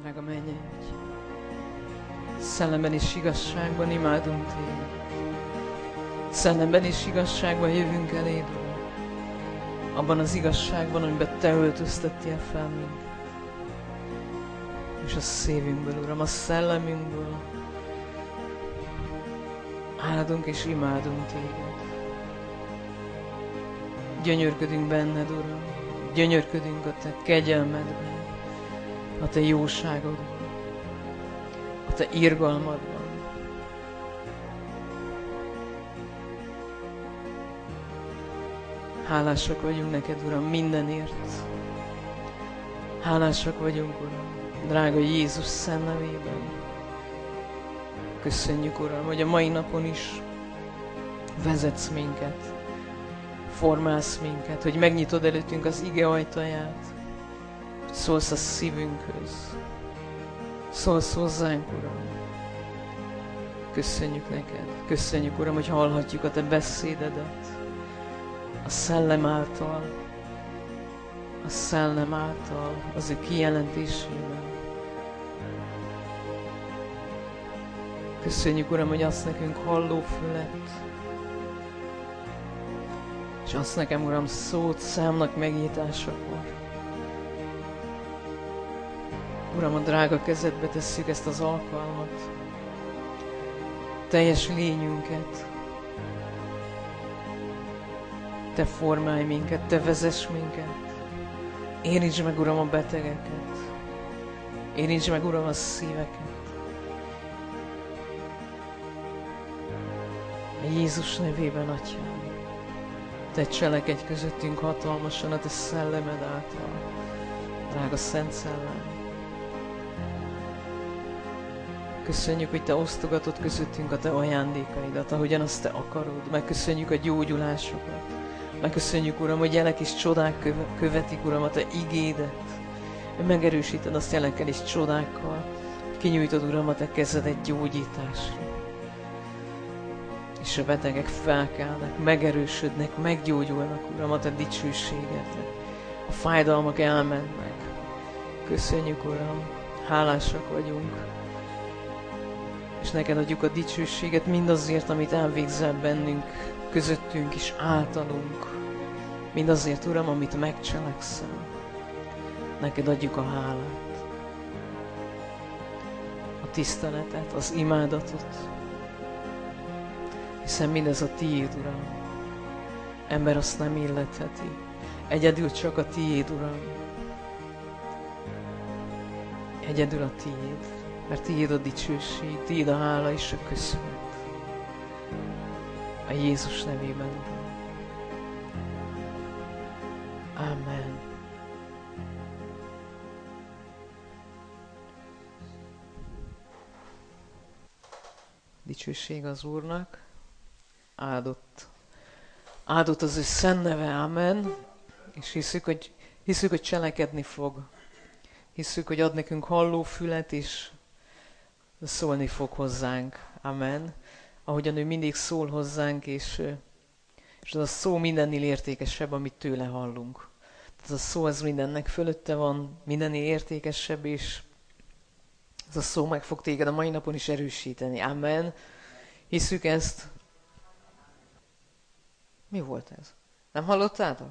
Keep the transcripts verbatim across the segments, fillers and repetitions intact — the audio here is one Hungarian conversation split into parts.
Drága mennyei Atyám, szellemben és igazságban imádunk Téged. Szellemben és igazságban jövünk eléd, Uram. Abban az igazságban, amiben Te öltöztettél fel minket. És a szívünkből, Uram, a szellemünkből áldunk és imádunk Téged. Gyönyörködünk benned, Uram. Gyönyörködünk a Te kegyelmedben, a Te jóságodban, a Te irgalmadban. Hálásak vagyunk neked, Uram, mindenért. Hálásak vagyunk, Uram, drága Jézus szent nevében. Köszönjük, Uram, hogy a mai napon is vezetsz minket, formálsz minket, hogy megnyitod előttünk az ige ajtaját, hogy szólsz a szívünkhöz. Szólsz hozzánk, Uram. Köszönjük neked. Köszönjük, Uram, hogy hallhatjuk a Te beszédedet. A szellem által, a szellem által, az ő kijelentésében. Köszönjük, Uram, hogy adsz nekünk hallófület, és adsz nekem, Uram, szót számnak megnyitásakor. Uram, a drága kezedbe tesszük ezt az alkalmat, teljes lényünket. Te formálj minket, Te vezess minket. Érintsd meg, Uram, a betegeket. Érintsd meg, Uram, a szíveket. A Jézus nevében, Atyám, Te cselekedj közöttünk hatalmasan a Te szellemed által. Drága Szent Szellem. Köszönjük, hogy Te osztogatod közöttünk a Te ajándékaidat, ahogyan azt Te akarod. Megköszönjük a gyógyulásokat. Megköszönjük, Uram, hogy jelek és csodák követik, Uram, a Te igédet. Megerősíted azt jelekkel és csodákkal. Kinyújtod, Uram, a Te kezedet gyógyításra. És a betegek felkelnek, megerősödnek, meggyógyulnak, Uram, a Te dicsőségedre. A fájdalmak elmennek. Köszönjük, Uram, hálásak vagyunk. És neked adjuk a dicsőséget mindazért, amit elvégzel bennünk, közöttünk is, általunk. Mindazért, Uram, amit megcselekszel. Neked adjuk a hálát, a tiszteletet, az imádatot. Hiszen mindez a Tiéd, Uram. Ember azt nem illetheti. Egyedül csak a Tiéd, Uram. Egyedül a Tiéd. Mert Tiéd a dicsőség, Tiéd a hála és a köszönet. A Jézus nevében, Uram. Amen. Dicsőség az Úrnak. Áldott. Áldott az ő szent neve, amen. És hiszük, hogy, hiszük, hogy cselekedni fog. Hiszük, hogy ad nekünk hallófület, és szólni fog hozzánk. Amen. Ahogyan ő mindig szól hozzánk, és, és az a szó mindennél értékesebb, amit tőle hallunk. Ez a szó, ez mindennek fölötte van, mindennél értékesebb, és ez a szó meg fog téged a mai napon is erősíteni. Amen. Hiszük ezt. Mi volt ez? Nem hallottátok?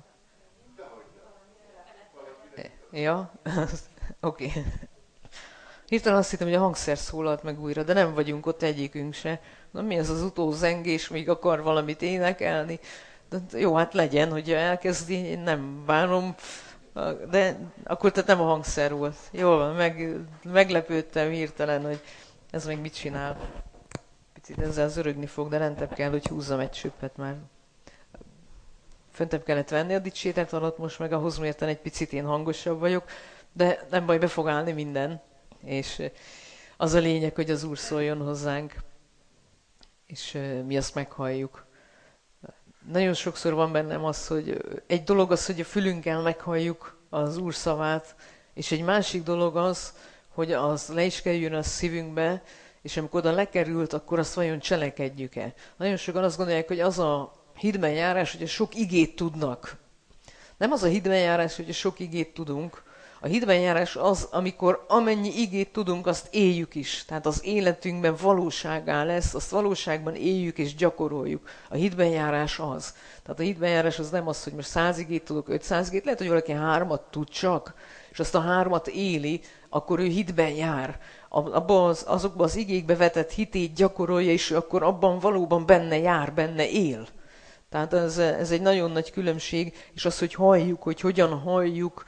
Ja? Oké. Okay. Hirtelen azt hittem, hogy a hangszer szólalt meg újra, de nem vagyunk ott egyikünk se. Na mi ez az utózengés, még akar valamit énekelni? De jó, hát legyen, hogyha elkezdi, én nem várom. De akkor tehát nem a hangszer volt. Jól van, meg, meglepődtem hirtelen, hogy ez még mit csinál. Picit ezzel zörögni fog, de lentebb kell, hogy húzzam egy csöppet már. Föntebb kellett venni a dicséret alatt, most meg ahhoz mérten egy picit én hangosabb vagyok, de nem baj, be fog állni minden. És az a lényeg, hogy az Úr szóljon hozzánk, és mi azt meghalljuk. Nagyon sokszor van bennem az, hogy egy dolog az, hogy a fülünkkel meghalljuk az Úr szavát, és egy másik dolog az, hogy az le is kerüljön a szívünkbe, és amikor oda lekerült, akkor azt vajon cselekedjük-e. Nagyon sokan azt gondolják, hogy az a hídben járás, hogy sok igét tudnak. Nem az a hídben járás, hogy sok igét tudunk, A hitben járás az, amikor amennyi igét tudunk, azt éljük is. Tehát az életünkben valóságá lesz, azt valóságban éljük és gyakoroljuk. A hitben járás az. Tehát a hitben járás az nem az, hogy most száz igét tudok, ötszáz igét, lehet, hogy valaki hármat tud csak, és azt a hármat éli, akkor ő hitben jár. Abban az, azokban az igékbe vetett hitét gyakorolja, és akkor abban valóban benne jár, benne él. Tehát ez, ez egy nagyon nagy különbség, és az, hogy halljuk, hogy hogyan halljuk,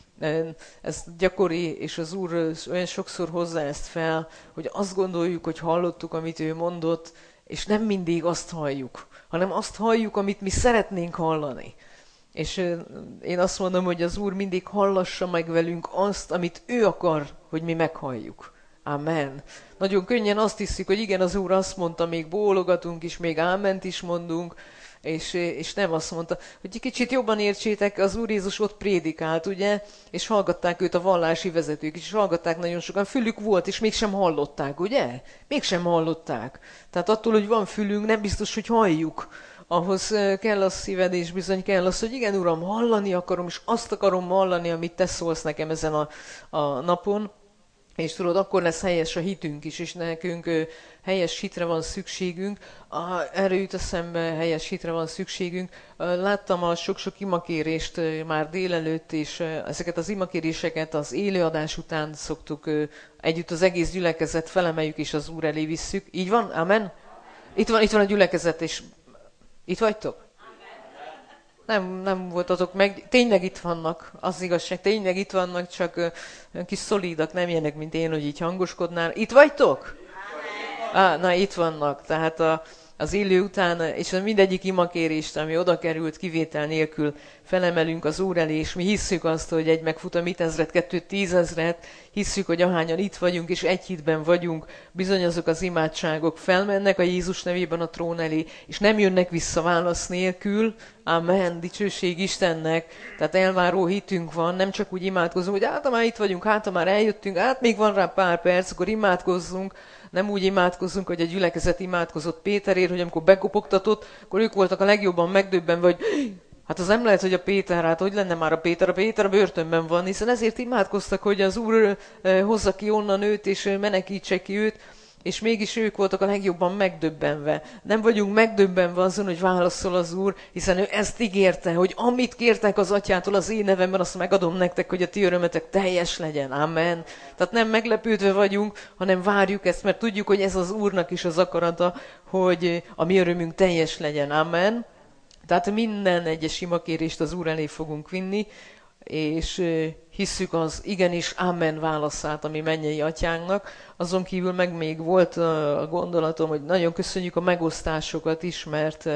ez gyakori, és az Úr olyan sokszor hozza ezt fel, hogy azt gondoljuk, hogy hallottuk, amit ő mondott, és nem mindig azt halljuk, hanem azt halljuk, amit mi szeretnénk hallani. És én azt mondom, hogy az Úr mindig hallassa meg velünk azt, amit ő akar, hogy mi meghalljuk. Amen. Nagyon könnyen azt hiszük, hogy igen, az Úr azt mondta, még bólogatunk is, még áment is mondunk, és, és nem azt mondta, hogy egy kicsit jobban értsétek, az Úr Jézus ott prédikált, ugye, és hallgatták őt a vallási vezetők is, és hallgatták nagyon sokan, fülük volt, és mégsem hallották, ugye? Mégsem hallották. Tehát attól, hogy van fülünk, nem biztos, hogy halljuk. Ahhoz kell a szíved, és bizony kell az, hogy igen, Uram, hallani akarom, és azt akarom hallani, amit te szólsz nekem ezen a, a napon. És tudod, akkor lesz helyes a hitünk is, és nekünk ö, helyes hitre van szükségünk. A, erre jut eszembe, helyes hitre van szükségünk. Láttam a sok-sok imakérést ö, már délelőtt, és ö, ezeket az imakéréseket az élőadás után szoktuk ö, együtt az egész gyülekezet felemeljük, és az Úr elé visszük. Így van? Amen? Itt van, itt van a gyülekezet, és itt vagytok? Nem, nem voltatok meg, tényleg itt vannak, az igazság, tényleg itt vannak, csak uh, kis szolidak, nem ilyenek, mint én, hogy így hangoskodnál. Itt vagytok? Ah, na, itt vannak, tehát a, az élő után, és mindegyik imakérést, ami oda került kivétel nélkül, felemelünk az Úr elé, és mi hisszük azt, hogy egy megfut a mit ezret, kettőt, tízezret, hisszük, hogy ahányan itt vagyunk, és egy hitben vagyunk, bizony azok az imádságok felmennek a Jézus nevében a trón elé, és nem jönnek vissza válasz nélkül. Amen, dicsőség Istennek. Tehát elváró hitünk van, nem csak úgy imádkozunk, hogy hát, ha már itt vagyunk, hát, ha már eljöttünk, hát még van rá pár perc, akkor imádkozzunk. Nem úgy imádkozzunk, hogy a gyülekezet imádkozott Péterért, hogy amikor bekopogtatott, akkor ők voltak a legjobban megdöbbenve, hogy hát az nem lehet, hogy a Péter, hát hogy lenne már a Péter? A Péter a börtönben van, hiszen ezért imádkoztak, hogy az Úr hozza ki onnan őt, és menekítse ki őt, és mégis ők voltak a legjobban megdöbbenve. Nem vagyunk megdöbbenve azon, hogy válaszol az Úr, hiszen ő ezt ígérte, hogy amit kértek az Atyától az én nevemben, azt megadom nektek, hogy a ti örömetek teljes legyen. Amen. Tehát nem meglepődve vagyunk, hanem várjuk ezt, mert tudjuk, hogy ez az Úrnak is az akarata, hogy a mi örömünk teljes legyen. Amen. Tehát minden egyes imakérést az Úr elé fogunk vinni, és hisszük az igenis amen válaszát a mi mennyei atyánknak. Azon kívül meg még volt a gondolatom, hogy nagyon köszönjük a megosztásokat is, mert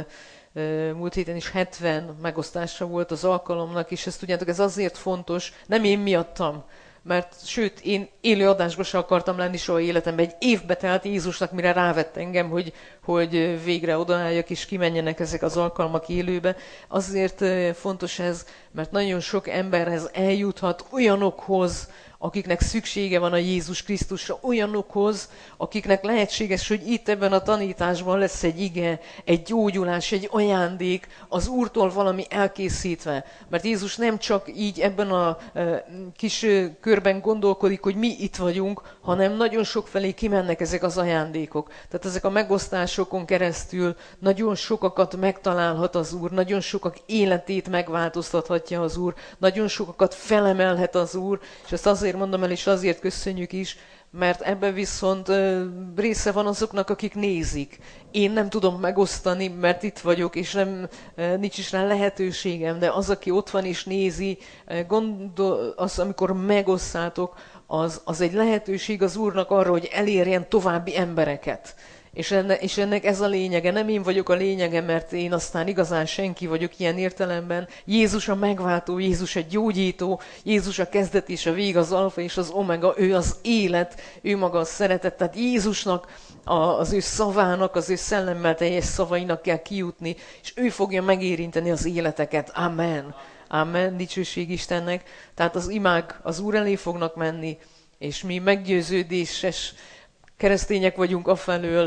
múlt héten is hetven megosztása volt az alkalomnak, és ezt tudjátok, ez azért fontos, nem én miattam, mert sőt, én élő adásba se akartam lenni soha életemben. Egy évbe telt Jézusnak, mire rávett engem, hogy, hogy végre odaálljak, és kimenjenek ezek az alkalmak élőbe. Azért fontos ez, mert nagyon sok emberhez eljuthat olyanokhoz, akiknek szüksége van a Jézus Krisztusra, olyanokhoz, akiknek lehetséges, hogy itt ebben a tanításban lesz egy ige, egy gyógyulás, egy ajándék, az Úrtól valami elkészítve. Mert Jézus nem csak így ebben a e, kis körben gondolkodik, hogy mi itt vagyunk, hanem nagyon sok felé kimennek ezek az ajándékok. Tehát ezek a megosztásokon keresztül nagyon sokakat megtalálhat az Úr, nagyon sokak életét megváltoztathatja az Úr, nagyon sokakat felemelhet az Úr, és ezt azért mondom el, és azért köszönjük is, mert ebben viszont uh, része van azoknak, akik nézik. Én nem tudom megosztani, mert itt vagyok, és nem, uh, nincs is rá lehetőségem, de az, aki ott van és nézi, uh, gondol, az, amikor megosszátok, az, az egy lehetőség az Úrnak arra, hogy elérjen további embereket. És ennek, és ennek ez a lényege. Nem én vagyok a lényege, mert én aztán igazán senki vagyok ilyen értelemben. Jézus a megváltó, Jézus a gyógyító, Jézus a kezdet és a vég, az alfa és az omega, ő az élet, ő maga a szeretet. Tehát Jézusnak, a, az ő szavának, az ő szellemmel teljes szavainak kell kijutni, és ő fogja megérinteni az életeket. Amen. Amen. Dicsőség Istennek. Tehát az imák az Úr elé fognak menni, és mi meggyőződéses keresztények vagyunk afelől,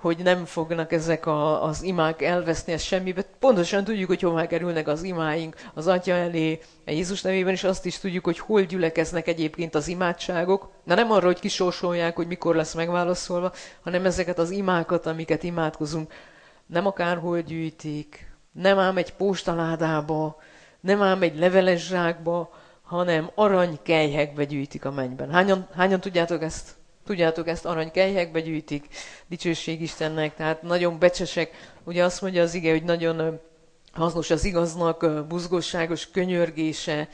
hogy nem fognak ezek a, az imák elveszni, ez semmibe. Pontosan tudjuk, hogy hová kerülnek az imáink az Atya elé, a Jézus nevében, és azt is tudjuk, hogy hol gyülekeznek egyébként az imádságok. Na nem arra, hogy kisorsolják, hogy mikor lesz megválaszolva, hanem ezeket az imákat, amiket imádkozunk, nem akárhol gyűjtik, nem ám egy postaládába, nem ám egy leveles zsákba, hanem aranykelyhekbe gyűjtik a mennyben. Hányan, hányan tudjátok ezt? Tudjátok ezt, aranykelyhekbe gyűjtik, dicsőség Istennek, tehát nagyon becsesek. Ugye azt mondja az ige, hogy nagyon hasznos az igaznak, buzgosságos könyörgése.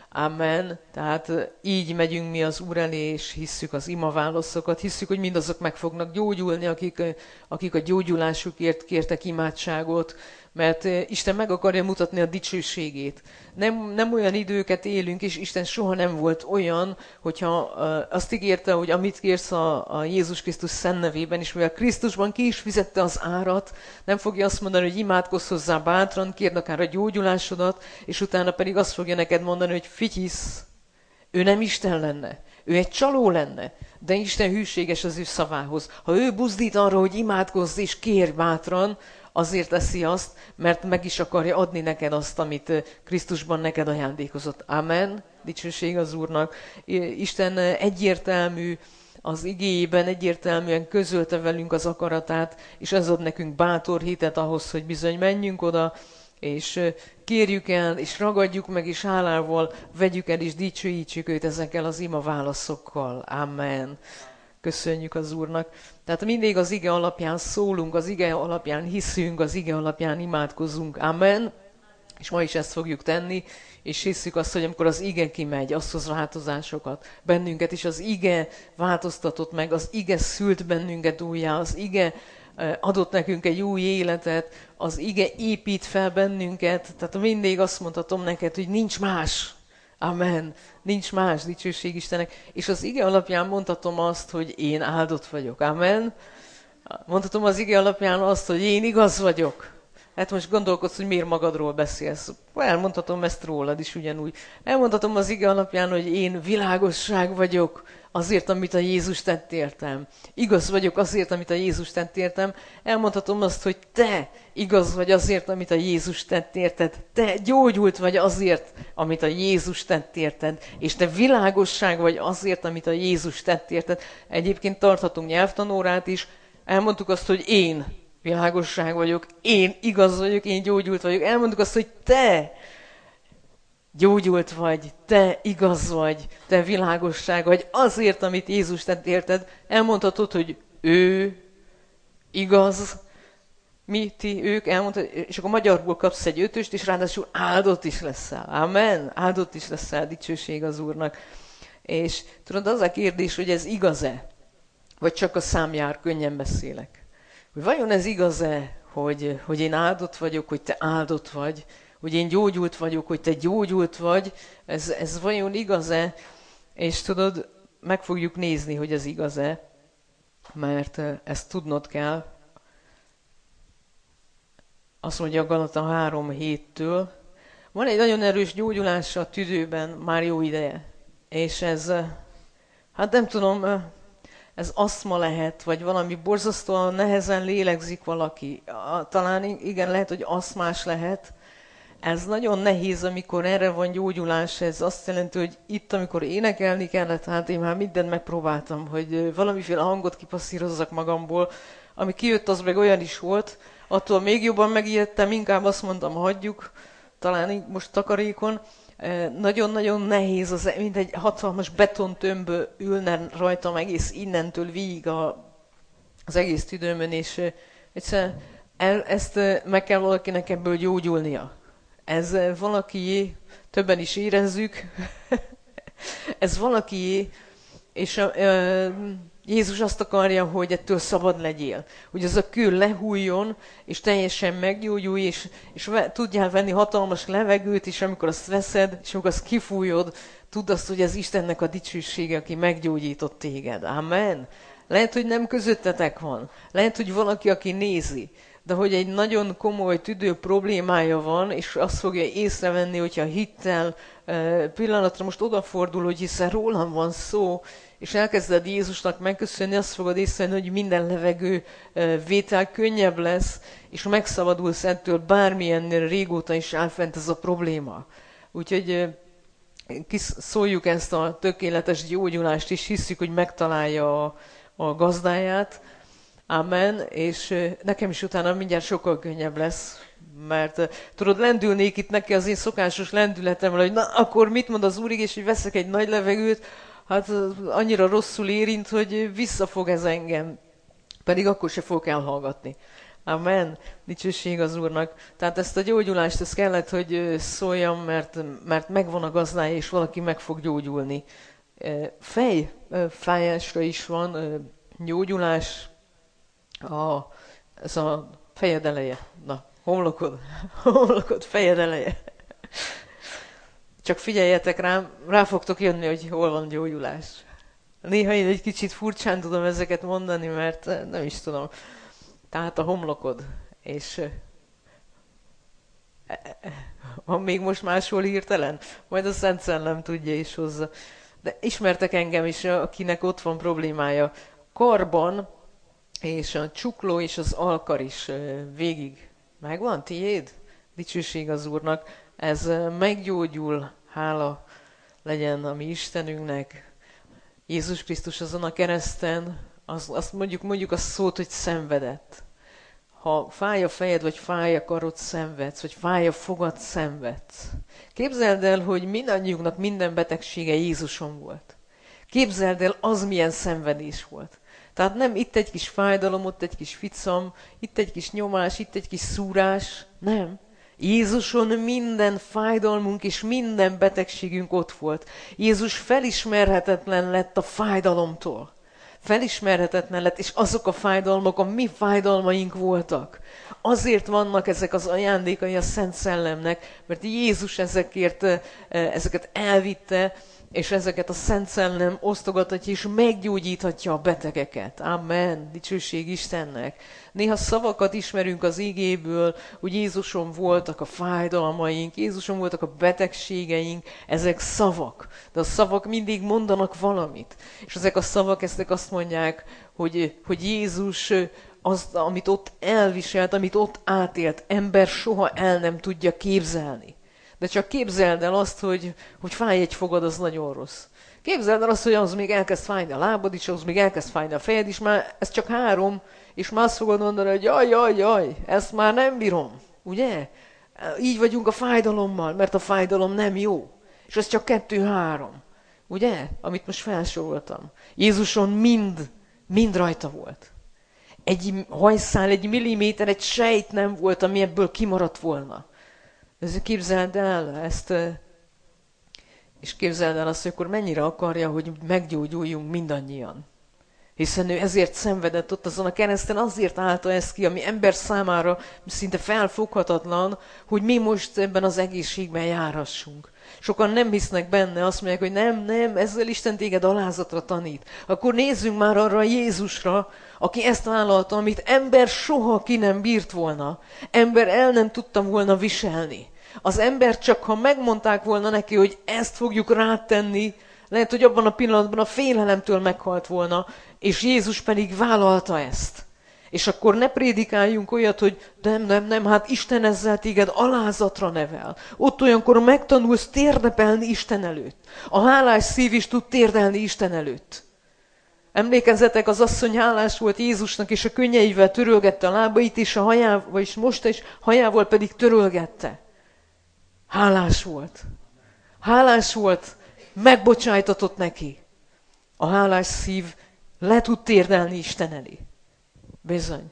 Amen. Tehát így megyünk mi az Úr elé, és hisszük az ima válaszokat, hisszük, hogy mindazok meg fognak gyógyulni, akik, akik a gyógyulásukért kértek imádságot, mert Isten meg akarja mutatni a dicsőségét. Nem, nem olyan időket élünk, és Isten soha nem volt olyan, hogyha azt ígérte, hogy amit kérsz a, a Jézus Krisztus szent nevében, és mivel Krisztusban ki is fizette az árat, nem fogja azt mondani, hogy imádkozz hozzá bátran, kérd akár a gyógyulásodat, és utána pedig azt fogja neked mondani, hogy figyelsz, ő nem Isten lenne. Ő egy csaló lenne, de Isten hűséges az ő szavához. Ha ő buzdít arra, hogy imádkozz és kérj bátran, azért teszi azt, mert meg is akarja adni neked azt, amit Krisztusban neked ajándékozott. Amen. Dicsőség az Úrnak. Isten egyértelmű az igéjében, egyértelműen közölte velünk az akaratát, és ez ad nekünk bátor hitet ahhoz, hogy bizony menjünk oda, és kérjük el, és ragadjuk meg, és hálával vegyük el, és dicsőítsük őt ezekkel az ima válaszokkal. Amen. Köszönjük az Úrnak. Tehát mindig az ige alapján szólunk, az ige alapján hiszünk, az ige alapján imádkozunk. Amen. És ma is ezt fogjuk tenni, és hiszük azt, hogy amikor az ige kimegy, azt hoz változásokat bennünket, és az ige változtatott meg, az ige szült bennünket újjá, az ige adott nekünk egy új életet, az ige épít fel bennünket, tehát mindig azt mondhatom neked, hogy nincs más. Amen. Nincs más, dicsőség Istennek. És az ige alapján mondhatom azt, hogy én áldott vagyok. Amen. Mondhatom az ige alapján azt, hogy én igaz vagyok. Hát most gondolkodsz, hogy miért magadról beszélsz. Elmondhatom ezt rólad is ugyanúgy. Elmondhatom az ige alapján, hogy én világosság vagyok azért, amit a Jézus tett értem. Igaz vagyok azért, amit a Jézus tett értem. Elmondhatom azt, hogy te igaz vagy azért, amit a Jézus tett érted. Te gyógyult vagy azért, amit a Jézus tett érted. És te világosság vagy azért, amit a Jézus tett érted. Egyébként tarthatunk nyelvtanórát is. Elmondtuk azt, hogy én világosság vagyok, én igaz vagyok, én gyógyult vagyok. Elmondtuk azt, hogy te gyógyult vagy, te igaz vagy, te világosság vagy, azért, amit Jézus tett érted. Elmondhatod, hogy ő igaz, mi, ti, ők, elmondhatod, és akkor magyarból kapsz egy ötöst, és ráadásul áldott is leszel. Amen. Áldott is leszel, dicsőség az Úrnak. És tudod, az a kérdés, hogy ez igaz-e? Vagy csak a számjár, könnyen beszélek. Hogy vajon ez igaz-e, hogy, hogy én áldott vagyok, hogy te áldott vagy, hogy én gyógyult vagyok, hogy te gyógyult vagy, ez, ez vajon igaz-e? És tudod, meg fogjuk nézni, hogy ez igaz-e, mert ezt tudnod kell. Azt mondja a Galata három héttől, van egy nagyon erős gyógyulás a tüdőben már jó ideje, és ez, hát nem tudom, ez asztma lehet, vagy valami borzasztóan nehezen lélegzik valaki. Talán igen, lehet, hogy asztmás lehet. Ez nagyon nehéz, amikor erre van gyógyulás. Ez azt jelenti, hogy itt, amikor énekelni kellett, hát én már mindent megpróbáltam, hogy valamiféle hangot kipasszírozzak magamból. Ami kijött, az meg olyan is volt. Attól még jobban megijedtem, inkább azt mondtam, hagyjuk, talán most takarékon. Nagyon-nagyon nehéz, az, mint egy hatalmas betontömb ülne rajtam egész innentől végig a, az egész tüdőmön, és egyszer el, ezt meg kell valakinek ebből gyógyulnia. Ez valakié, többen is érezzük, ez valakié, és a, a, Jézus azt akarja, hogy ettől szabad legyél. Hogy az a kő lehújjon, és teljesen meggyógyulj, és, és ve, tudjál venni hatalmas levegőt, és amikor azt veszed, és amikor azt kifújod, tudd azt, hogy ez Istennek a dicsősége, aki meggyógyított téged. Amen. Lehet, hogy nem közöttetek van. Lehet, hogy valaki, aki nézi. De hogy egy nagyon komoly tüdő problémája van, és azt fogja észrevenni, hogyha hittel pillanatra most odafordul, hogy hiszen rólam van szó, és elkezded Jézusnak megköszönni, azt fogod észrevenni, hogy minden levegő vétel könnyebb lesz, és megszabadulsz ettől, bármilyen régóta is áll fent ez a probléma. Úgyhogy kiszóljuk ezt a tökéletes gyógyulást, és hiszük, hogy megtalálja a, a gazdáját. Amen, és nekem is utána mindjárt sokkal könnyebb lesz, mert tudod, lendülnék itt neki az én szokásos lendületemre, hogy na, akkor mit mond az Úr, és hogy veszek egy nagy levegőt, hát annyira rosszul érint, hogy visszafog ez engem, pedig akkor se fogok elhallgatni. Amen, dicsőség az Úrnak. Tehát ezt a gyógyulást, ezt kellett, hogy szóljam, mert, mert megvan a gazdája, és valaki meg fog gyógyulni. Fej fájásra is van gyógyulás, a, ez a fejed eleje. Na, homlokod, homlokod, fejed eleje. Csak figyeljetek rám, rá fogtok jönni, hogy hol van gyógyulás. Néha én egy kicsit furcsán tudom ezeket mondani, mert nem is tudom. Tehát a homlokod, és van még most máshol hirtelen? Majd a Szent Szellem tudja is hozzá. De ismertek engem is, akinek ott van problémája. Karban, és a csukló és az alkar is végig megvan, tiéd? Dicsőség az Úrnak. Ez meggyógyul, hála legyen a mi Istenünknek. Jézus Krisztus azon a kereszten, azt, azt mondjuk, mondjuk azt szót, hogy szenvedett. Ha fáj a fejed, vagy fáj a karod, szenvedsz, vagy fáj a fogad, szenvedsz. Képzeld el, hogy mindannyiunknak minden betegsége Jézuson volt. Képzeld el, az milyen szenvedés volt. Tehát nem itt egy kis fájdalom, ott egy kis ficam, itt egy kis nyomás, itt egy kis szúrás. Nem. Jézuson minden fájdalmunk és minden betegségünk ott volt. Jézus felismerhetetlen lett a fájdalomtól. Felismerhetetlen lett, és azok a fájdalmak a mi fájdalmaink voltak. Azért vannak ezek az ajándékai a Szent Szellemnek, mert Jézus ezekért, ezeket elvitte, és ezeket a Szent Szellem osztogathatja, és meggyógyíthatja a betegeket. Amen. Dicsőség Istennek. Néha szavakat ismerünk az igéből, hogy Jézuson voltak a fájdalmaink, Jézuson voltak a betegségeink, ezek szavak. De a szavak mindig mondanak valamit. És ezek a szavak ezek azt mondják, hogy, hogy Jézus azt, amit ott elviselt, amit ott átélt, ember soha el nem tudja képzelni. De csak képzeld el azt, hogy, hogy fáj egy fogad, az nagyon rossz. Képzeld el azt, hogy az még elkezd fájni a lábad is, az még elkezd fájni a fejed is, már ez csak három, és már azt fogod mondani, hogy jaj, jaj, jaj, ezt már nem bírom. Ugye? Így vagyunk a fájdalommal, mert a fájdalom nem jó. És ez csak kettő-három. Ugye? Amit most felsoroltam. Jézuson mind, mind rajta volt. Egy hajszál, egy milliméter, egy sejt nem volt, ami ebből kimaradt volna. Ezért képzeld el ezt, és képzeld el azt, hogy akkor mennyire akarja, hogy meggyógyuljunk mindannyian. Hiszen ő ezért szenvedett ott azon a kereszten, azért állta ezt ki, ami ember számára szinte felfoghatatlan, hogy mi most ebben az egészségben járhassunk. Sokan nem hisznek benne, azt mondják, hogy nem, nem, ezzel Isten téged alázatra tanít. Akkor nézzünk már arra a Jézusra, aki ezt vállalta, amit ember soha ki nem bírt volna. Ember el nem tudta volna viselni. Az ember csak, ha megmondták volna neki, hogy ezt fogjuk rátenni, lehet, hogy abban a pillanatban a félelemtől meghalt volna, és Jézus pedig vállalta ezt. És akkor ne prédikáljunk olyat, hogy nem, nem, nem, hát Isten ezzel téged alázatra nevel. Ott olyankor megtanulsz térdepelni Isten előtt. A hálás szív is tud térdelni Isten előtt. Emlékezzetek, az asszony hálás volt Jézusnak, és a könnyeivel törölgette a lábait, és a hajával, vagyis most is hajával pedig törölgette. Hálás volt. Hálás volt, megbocsájtatott neki. A hálás szív le tud térdelni Isten elé. Bizony.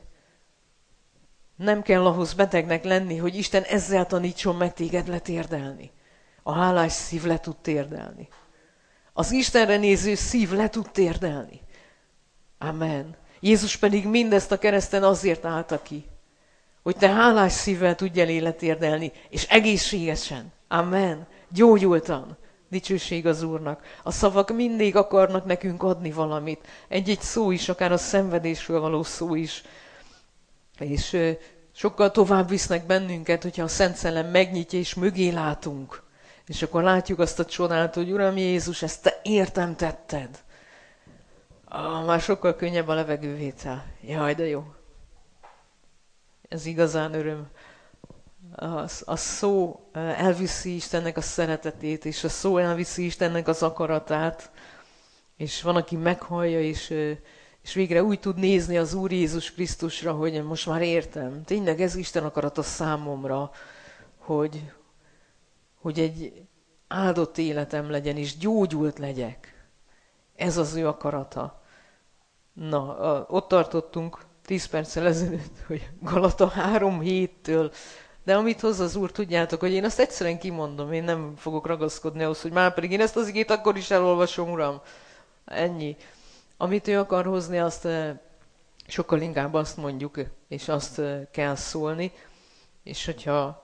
Nem kell ahhoz betegnek lenni, hogy Isten ezzel tanítson meg téged letérdelni. A hálás szív le tud térdelni. Az Istenre néző szív le tud térdelni. Amen. Jézus pedig mindezt a kereszten azért állta ki, hogy te hálás szívvel tudjál életérdelni, és egészségesen. Amen. Gyógyultan. Dicsőség az Úrnak. A szavak mindig akarnak nekünk adni valamit. Egy-egy szó is, akár a szenvedésről való szó is. És ö, sokkal tovább visznek bennünket, hogyha a Szent Szellem megnyitja, és mögé látunk. És akkor látjuk azt a csodát, hogy Uram Jézus, ezt te értem tetted. Ah, már sokkal könnyebb a levegővétel. Jaj, de jó. Ez igazán öröm. A, a szó elviszi Istennek a szeretetét, és a szó elviszi Istennek az akaratát, és van, aki meghallja, és, és végre úgy tud nézni az Úr Jézus Krisztusra, hogy most már értem. Tényleg ez Isten akarata számomra, hogy, hogy egy áldott életem legyen, és gyógyult legyek. Ez az ő akarata. Na, a, ott tartottunk tíz perccel ezelőtt, hogy Galata három héttől, de amit hoz az Úr, tudjátok, hogy én azt egyszerűen kimondom, én nem fogok ragaszkodni ahhoz, hogy már pedig én ezt az igét akkor is elolvasom, Uram. Ennyi. Amit ő akar hozni, azt sokkal inkább azt mondjuk, és azt kell szólni, és hogyha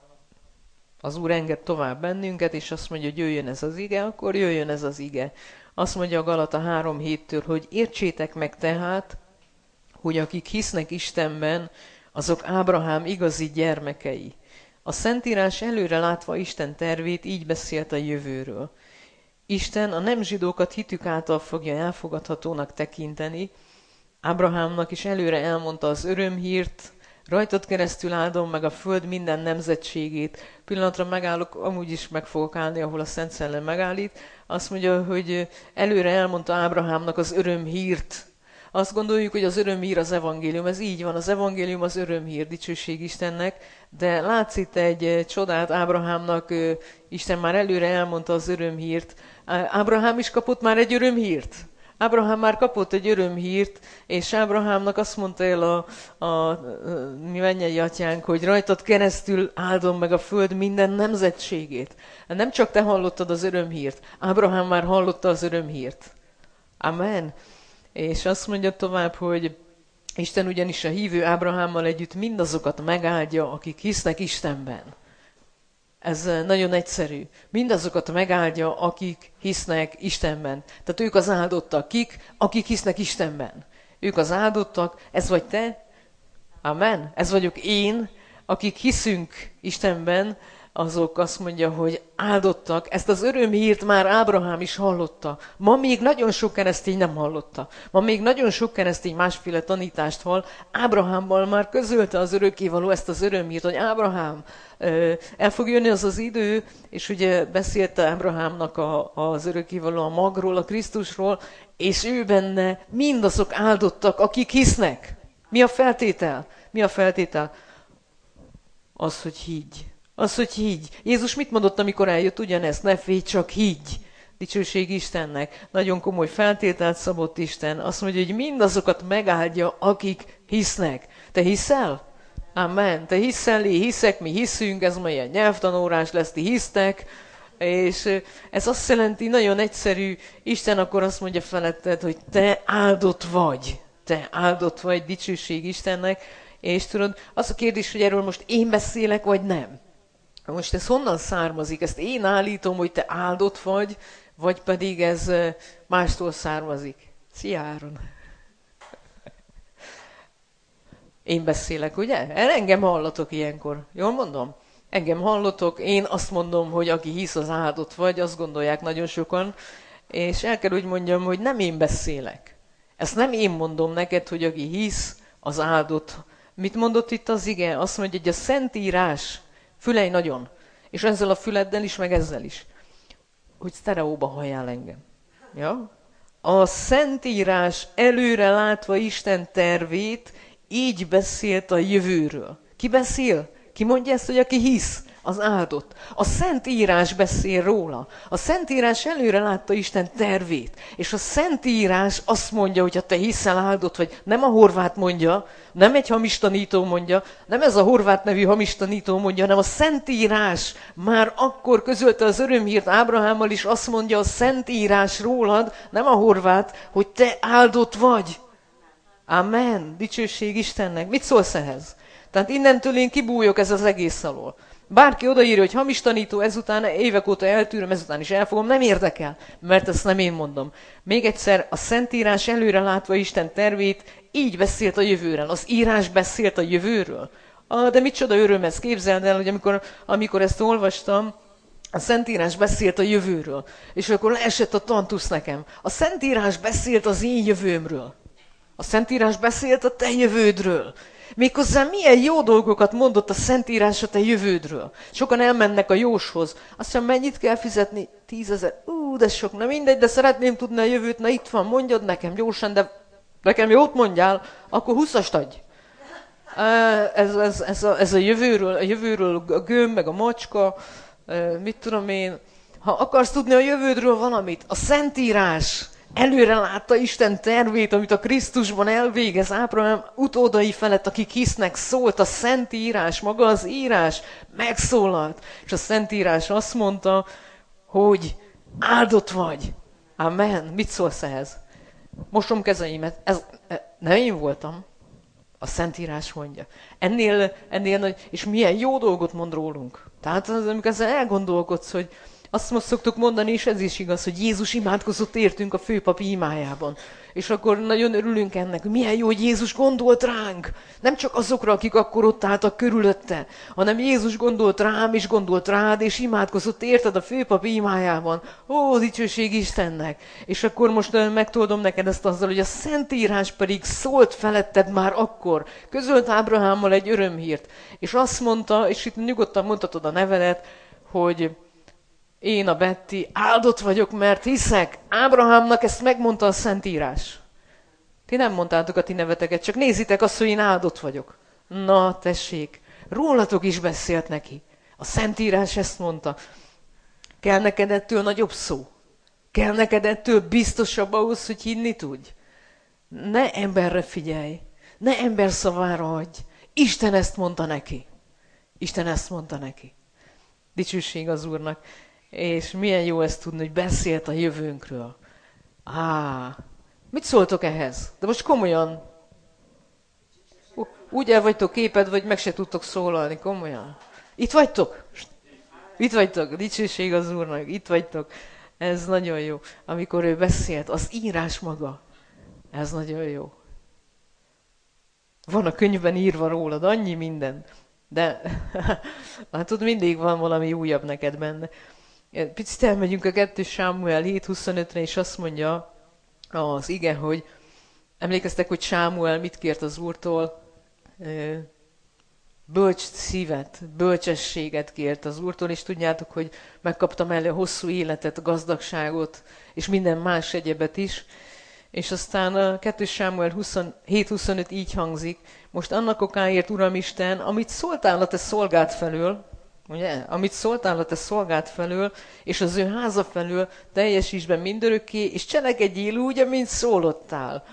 az Úr enged tovább bennünket, és azt mondja, hogy jöjjön ez az ige, akkor jöjjön ez az ige. Azt mondja a Galata három héttől, hogy értsétek meg tehát, hogy akik hisznek Istenben, azok Ábrahám igazi gyermekei. A Szentírás előre látva Isten tervét így beszélt a jövőről. Isten a nem zsidókat hitük által fogja elfogadhatónak tekinteni. Ábrahámnak is előre elmondta az örömhírt, rajtad keresztül áldom meg a föld minden nemzetségét. Pillanatra megállok, amúgy is meg fogok állni, ahol a Szent Szellem megállít. Azt mondja, hogy előre elmondta Ábrahámnak az örömhírt. Azt gondoljuk, hogy az örömhír az evangélium. Ez így van, az evangélium az örömhír, dicsőség Istennek. De látsz itt egy csodát Ábrahámnak, Isten már előre elmondta az örömhírt. Ábrahám is kapott már egy örömhírt. Ábrahám már kapott egy örömhírt, és Ábrahámnak azt mondta el a, a, a mi mennyei atyánk, hogy rajtad keresztül áldom meg a föld minden nemzetségét. Nem csak te hallottad az örömhírt, Ábrahám már hallotta az örömhírt. Amen. És azt mondja tovább, hogy Isten ugyanis a hívő Ábrahámmal együtt mindazokat megáldja, akik hisznek Istenben. Ez nagyon egyszerű. Mindazokat megáldja, akik hisznek Istenben. Tehát ők az áldottak. Kik? Akik hisznek Istenben. Ők az áldottak. Ez vagy te? Amen. Ez vagyok én, akik hiszünk Istenben, azok azt mondja, hogy áldottak. Ezt az örömhírt már Ábrahám is hallotta. Ma még nagyon sok keresztény nem hallotta. Ma még nagyon sok keresztény másféle tanítást hall. Ábrahámmal már közölte az örökkévaló ezt az örömhírt, hogy Ábrahám, el fog jönni az az idő, és ugye beszélte Ábrahámnak a, az örökkévaló a magról, a Krisztusról, és ő benne mindazok áldottak, akik hisznek. Mi a feltétel? Mi a feltétel? Az, hogy higgy. Az, hogy higgy. Jézus mit mondott, amikor eljött ugyanezt? Ne félj, csak higgy. Dicsőség Istennek. Nagyon komoly feltételt szabott Isten. Azt mondja, hogy mindazokat megáldja, akik hisznek. Te hiszel? Amen. Te hiszel, hiszek, mi hiszünk, ez ma ilyen nyelvtanórás lesz, ti hisztek. És ez azt jelenti, nagyon egyszerű, Isten akkor azt mondja feletted, hogy te áldott vagy. Te áldott vagy, dicsőség Istennek. És tudod, az a kérdés, hogy erről most én beszélek, vagy nem. Most ez honnan származik? Ezt én állítom, hogy te áldott vagy, vagy pedig ez mástól származik? Szia, Áron! Én beszélek, ugye? Engem hallatok ilyenkor. Jól mondom? Engem hallotok, én azt mondom, hogy aki hisz, az áldott vagy, azt gondolják nagyon sokan, és el kell úgy mondjam, hogy nem én beszélek. Ezt nem én mondom neked, hogy aki hisz, az áldott. Mit mondott itt az ige? Azt mondja, hogy a Szentírás, fülelj nagyon, és ezzel a füleddel is, meg ezzel is, hogy sztereóba halljál engem. Ja? A Szentírás előre látva Isten tervét, így beszélt a jövőről. Ki beszél? Ki mondja ezt, hogy aki hisz, az áldott. A Szentírás beszél róla. A Szentírás előre látta Isten tervét. És a Szentírás azt mondja, hogy ha te hiszel, áldott vagy. Nem a horvát mondja, nem egy hamis tanító mondja, nem ez a horvát nevű hamis tanító mondja, hanem a Szentírás már akkor közölte az örömhírt Ábrahámmal is, azt mondja a Szentírás rólad, nem a horvát, hogy te áldott vagy. Amen. Dicsőség Istennek. Mit szólsz ehhez? Tehát innentől én kibújok ez az egész alól. Bárki odaírja, hogy hamis tanító, ezután évek óta eltűröm, ezután is elfogom, nem érdekel, mert ezt nem én mondom. Még egyszer, a Szentírás előre látva Isten tervét, így beszélt a jövőről. Az írás beszélt a jövőről. Ah, de micsoda öröm ez, képzeld el, hogy amikor, amikor ezt olvastam, A Szentírás beszélt a jövőről. És akkor leesett a tantusz nekem. A Szentírás beszélt az én jövőmről. A Szentírás beszélt a te jövődről. Méghozzá milyen jó dolgokat mondott a Szentírás a te jövődről. Sokan elmennek a jóshoz. Azt mondja, mennyit kell fizetni? Tízezer. Ú, de sok, na mindegy, de szeretném tudni a jövőt. Na itt van, mondjad nekem gyorsan, de nekem jót mondjál, akkor húszast adj. Ez, ez, ez, a, ez a jövőről, a jövőről a gömb, meg a macska, mit tudom én. Ha akarsz tudni a jövődről valamit, a Szentírás előre látta Isten tervét, amit a Krisztusban elvégez Ábrahám utódai felett, akik hisznek, szólt a Szentírás, maga az írás megszólalt. És a Szentírás azt mondta, hogy áldott vagy. Amen. Mit szólsz ehhez? Mosom kezeimet. Ez nem én voltam. A Szentírás mondja. Ennél, ennél nagy, és milyen jó dolgot mond rólunk. Tehát amikor ezzel elgondolkodsz, hogy azt most szoktuk mondani, és ez is igaz, hogy Jézus imádkozott értünk a főpapi imájában. És akkor nagyon örülünk ennek, hogy milyen jó, hogy Jézus gondolt ránk. Nem csak azokra, akik akkor ott álltak körülötte, hanem Jézus gondolt rám, és gondolt rád, és imádkozott érted a főpapi imájában. Ó, dicsőség Istennek! És akkor most megtoldom neked ezt azzal, hogy a Szentírás pedig szólt feletted már akkor. Közölt Ábrahámmal egy örömhírt. És azt mondta, és itt nyugodtan mondhatod a nevedet, hogy én a Betty, áldott vagyok, mert hiszek. Ábrahámnak ezt megmondta a Szentírás. Ti nem mondtátok a ti neveteket, csak nézitek azt, hogy én áldott vagyok. Na, tessék, rólatok is beszélt neki. A Szentírás ezt mondta. Kell neked ettől nagyobb szó? Kell neked ettől biztosabb ahhoz, hogy hinni tudj? Ne emberre figyelj, ne ember szavára hagyj. Isten ezt mondta neki. Isten ezt mondta neki. Dicsőség az Úrnak. És milyen jó ezt tudni, hogy beszélt a jövőnkről. Á, mit szóltok ehhez? De most komolyan. Úgy el vagytok képed, vagy meg se tudtok szólalni, komolyan. Itt vagytok? Itt vagytok, dicsőség az Úrnak, itt vagytok. Ez nagyon jó. Amikor ő beszélt, az írás maga, ez nagyon jó. Van a könyvben írva rólad, annyi minden. De látod, mindig van valami újabb neked benne. Picit elmegyünk a kettő Sámuel hét huszonötre, és azt mondja az ige, hogy emlékeztek, hogy Sámuel mit kért az Úrtól? Bölcs szívet, bölcsességet kért az Úrtól, és tudjátok, hogy megkaptam elő hosszú életet, gazdagságot, és minden más egyebet is. És aztán a kettő Sámuel hét huszonöt így hangzik, most annak okáért, Uram Isten, amit szóltál a te szolgád felől, ugye? Amit szóltál a te szolgád felől, és az ő háza felől teljesíts be mindörökké, és cselekedjél úgy, amint szólottál.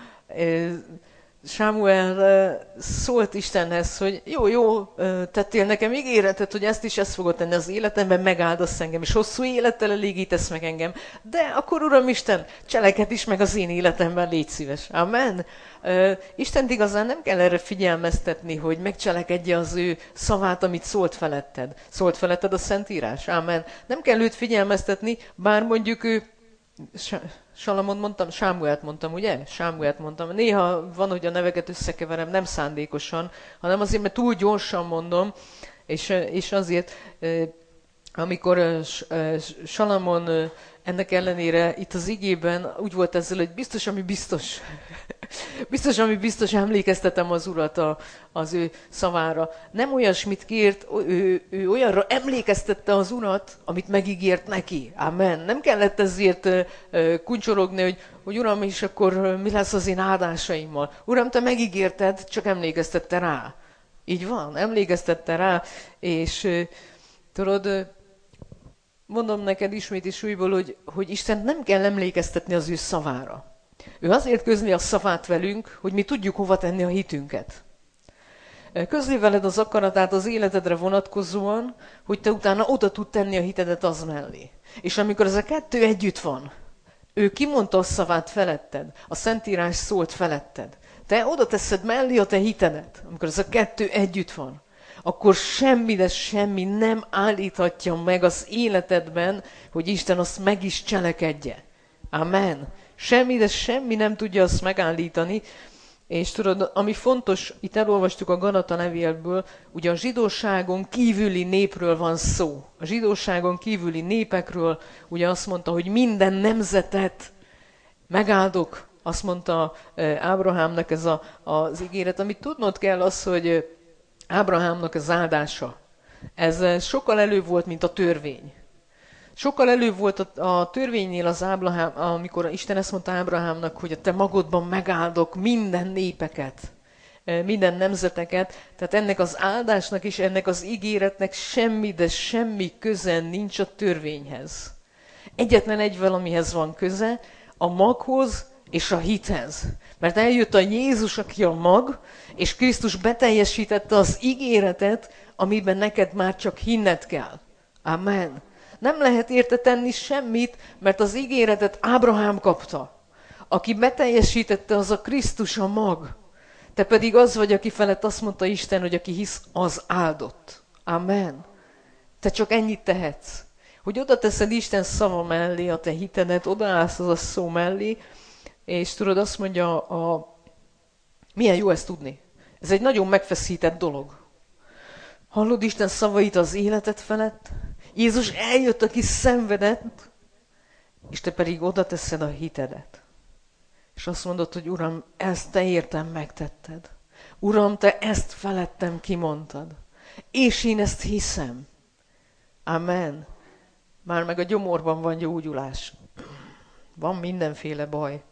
Sámuel szólt Istenhez, hogy jó, jó, tettél nekem ígéretet, hogy ezt is ezt fogod tenni az életemben, megáldasz engem, és hosszú élettel elégítesz meg engem. De akkor, Uram Isten, cselekedj is meg az én életemben, légy szíves. Amen. Istent igazán nem kell erre figyelmeztetni, hogy megcselekedje az ő szavát, amit szólt feletted. Szólt feletted a Szentírás. Amen. Nem kell őt figyelmeztetni, bár mondjuk ő Salamon mondtam, Sámuelt mondtam, ugye? Sámuelt mondtam. Néha van, hogy a neveket összekeverem, nem szándékosan, hanem azért, mert túl gyorsan mondom, és, és azért, amikor Salamon ennek ellenére itt az igében úgy volt ezzel, hogy biztos, ami biztos. Biztos, ami biztos, emlékeztetem az Urat a, az ő szavára. Nem olyasmit kért, ő, ő olyanra emlékeztette az Urat, amit megígért neki. Amen. Nem kellett ezért uh, kuncsorogni, hogy, hogy Uram, és akkor mi lesz az én áldásaimmal. Uram, te megígérted, csak emlékeztette rá. Így van, emlékeztette rá, és uh, tudod, uh, mondom neked ismét és újból, hogy, hogy Isten nem kell emlékeztetni az ő szavára. Ő azért közli a szavát velünk, hogy mi tudjuk hova tenni a hitünket. Közli veled az akaratát az életedre vonatkozóan, hogy te utána oda tud tenni a hitedet az mellé. És amikor ez a kettő együtt van, ő kimondta a szavát feletted, a Szentírás szólt feletted, te oda teszed mellé a te hitedet, amikor ez a kettő együtt van, akkor semmi, de semmi nem állíthatja meg az életedben, hogy Isten azt meg is cselekedje. Amen. Semmi, de semmi nem tudja azt megállítani, És tudod, ami fontos, itt elolvastuk a Galata levélből, ugye a zsidóságon kívüli népről van szó. A zsidóságon kívüli népekről ugye azt mondta, hogy minden nemzetet megáldok, azt mondta Ábrahámnak ez a, az ígéret. Amit tudnod kell az, hogy Ábrahámnak az áldása, ez sokkal előbb volt, mint a törvény. Sokkal előbb volt a, a törvénynél az Ábrahám, amikor Isten ezt mondta Ábrahámnak, hogy a te magodban megáldok minden népeket, minden nemzeteket. Tehát ennek az áldásnak és ennek az ígéretnek semmi, de semmi köze nincs a törvényhez. Egyetlen egy valamihez van köze, a maghoz és a hithez. Mert eljött a Jézus, aki a mag, és Krisztus beteljesítette az ígéretet, amiben neked már csak hinned kell. Amen. Nem lehet érte tenni semmit, mert az ígéretet Ábrahám kapta. Aki beteljesítette, az a Krisztus, a mag. Te pedig az vagy, aki felett azt mondta Isten, hogy aki hisz, az áldott. Amen. Te csak ennyit tehetsz. Hogy oda teszed Isten szava mellé a te hitedet, odaállsz az a szó mellé, és tudod, azt mondja, a... milyen jó ezt tudni. Ez egy nagyon megfeszített dolog. Hallod Isten szavait az életed felett? Jézus eljött, aki szenvedett, és te pedig oda teszed a hitedet. És azt mondod, hogy Uram, ezt te értem megtetted. Uram, te ezt felettem kimondtad. És én ezt hiszem. Amen. Már meg a gyomorban van gyógyulás. Van mindenféle baj.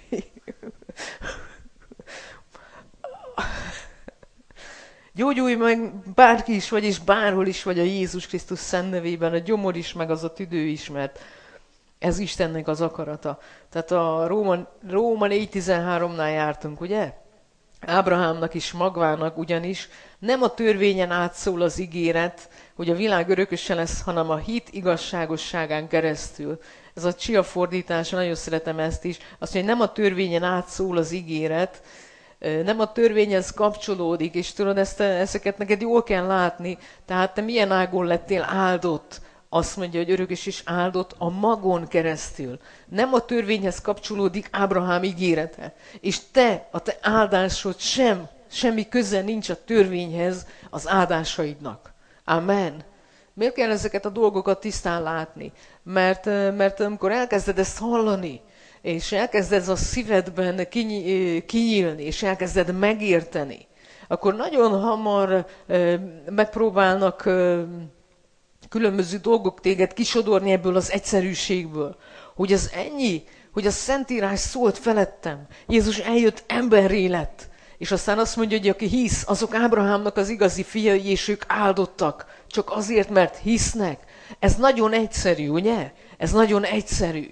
Gyógyulj meg, bárki is vagy, és bárhol is vagy a Jézus Krisztus szent nevében, a gyomor is, meg az a tüdő is, mert ez Istennek az akarata. Tehát a Róma, Róma négy tizenháromnál jártunk, ugye? Ábrahámnak is, magvának ugyanis nem a törvényen átszól az ígéret, hogy a világ örököse lesz, hanem a hit igazságosságán keresztül. Ez a Csia fordítása, nagyon szeretem ezt is, azt mondja, hogy nem a törvényen átszól az ígéret, nem a törvényhez kapcsolódik, és tudod, ezt, ezeket neked jól kell látni, tehát te milyen ágon lettél áldott, azt mondja, hogy örökös is áldott a magon keresztül. Nem a törvényhez kapcsolódik Ábrahám ígérete, és te, a te áldásod sem, semmi köze nincs a törvényhez az áldásaidnak. Amen. Miért kell ezeket a dolgokat tisztán látni? Mert, mert amikor elkezded ezt hallani, és elkezded a szívedben kinyí, kinyílni, és elkezded megérteni, akkor nagyon hamar e, megpróbálnak e, különböző dolgok téged kisodorni ebből az egyszerűségből. Hogy ez ennyi, hogy a Szentírás szólt felettem. Jézus eljött, emberré lett. És aztán azt mondja, hogy aki hisz, azok Ábrahámnak az igazi fiai, és ők áldottak. Csak azért, mert hisznek. Ez nagyon egyszerű, ugye? Ez nagyon egyszerű.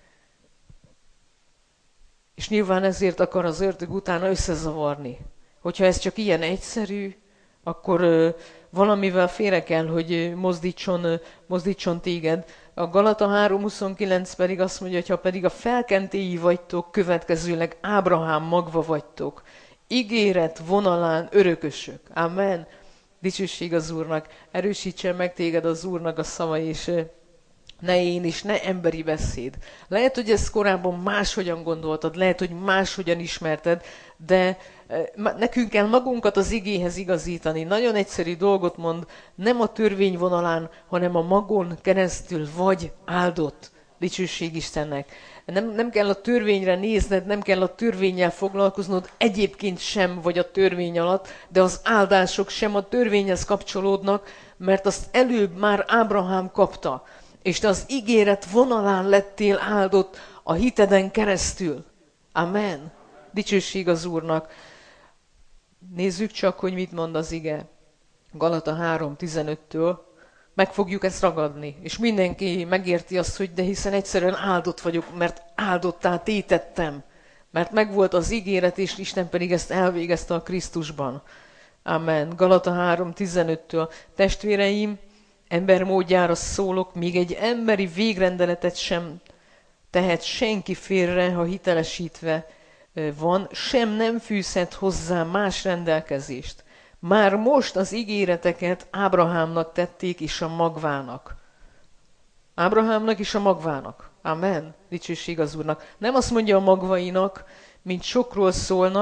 És nyilván ezért akar az ördög utána összezavarni. Hogyha ez csak ilyen egyszerű, akkor ö, valamivel félre kell, hogy mozdítson, ö, mozdítson téged. A Galata három huszonkilenc pedig azt mondja, hogy ha pedig a felkentéi vagytok, következőleg Ábrahám magva vagytok. Ígéret vonalán örökösök. Amen. Dicsőség az Úrnak. Erősítsen meg téged az Úrnak a szava, és ne én is, ne emberi beszéd. Lehet, hogy ezt korábban máshogyan gondoltad, lehet, hogy máshogyan ismerted, de nekünk kell magunkat az igéhez igazítani. Nagyon egyszerű dolgot mond, nem a törvény vonalán, hanem a magon keresztül vagy áldott. Dicsőség Istennek. Nem, nem kell a törvényre nézned, nem kell a törvénnyel foglalkoznod, egyébként sem vagy a törvény alatt, de az áldások sem a törvényhez kapcsolódnak, mert azt előbb már Ábrahám kapta. És te az ígéret vonalán lettél áldott a hiteden keresztül. Amen. Dicsőség az Úrnak. Nézzük csak, hogy mit mond az ige. Galata három tizenöttől. Meg fogjuk ezt ragadni. És mindenki megérti azt, hogy de hiszen egyszerűen áldott vagyok, mert áldottá tétettem. Mert megvolt az ígéret, és Isten pedig ezt elvégezte a Krisztusban. Amen. Galata három tizenöttől. Testvéreim, ember módjára szólok, még egy emberi végrendeletet sem tehet senki félre, ha hitelesítve van, sem nem fűzhet hozzá más rendelkezést. Már most az ígéreteket Ábrahámnak tették és a magvának. Ábrahámnak és a magvának. Amen. Dicsőség az Úrnak. Nem azt mondja a magvainak, mint sokról szólna,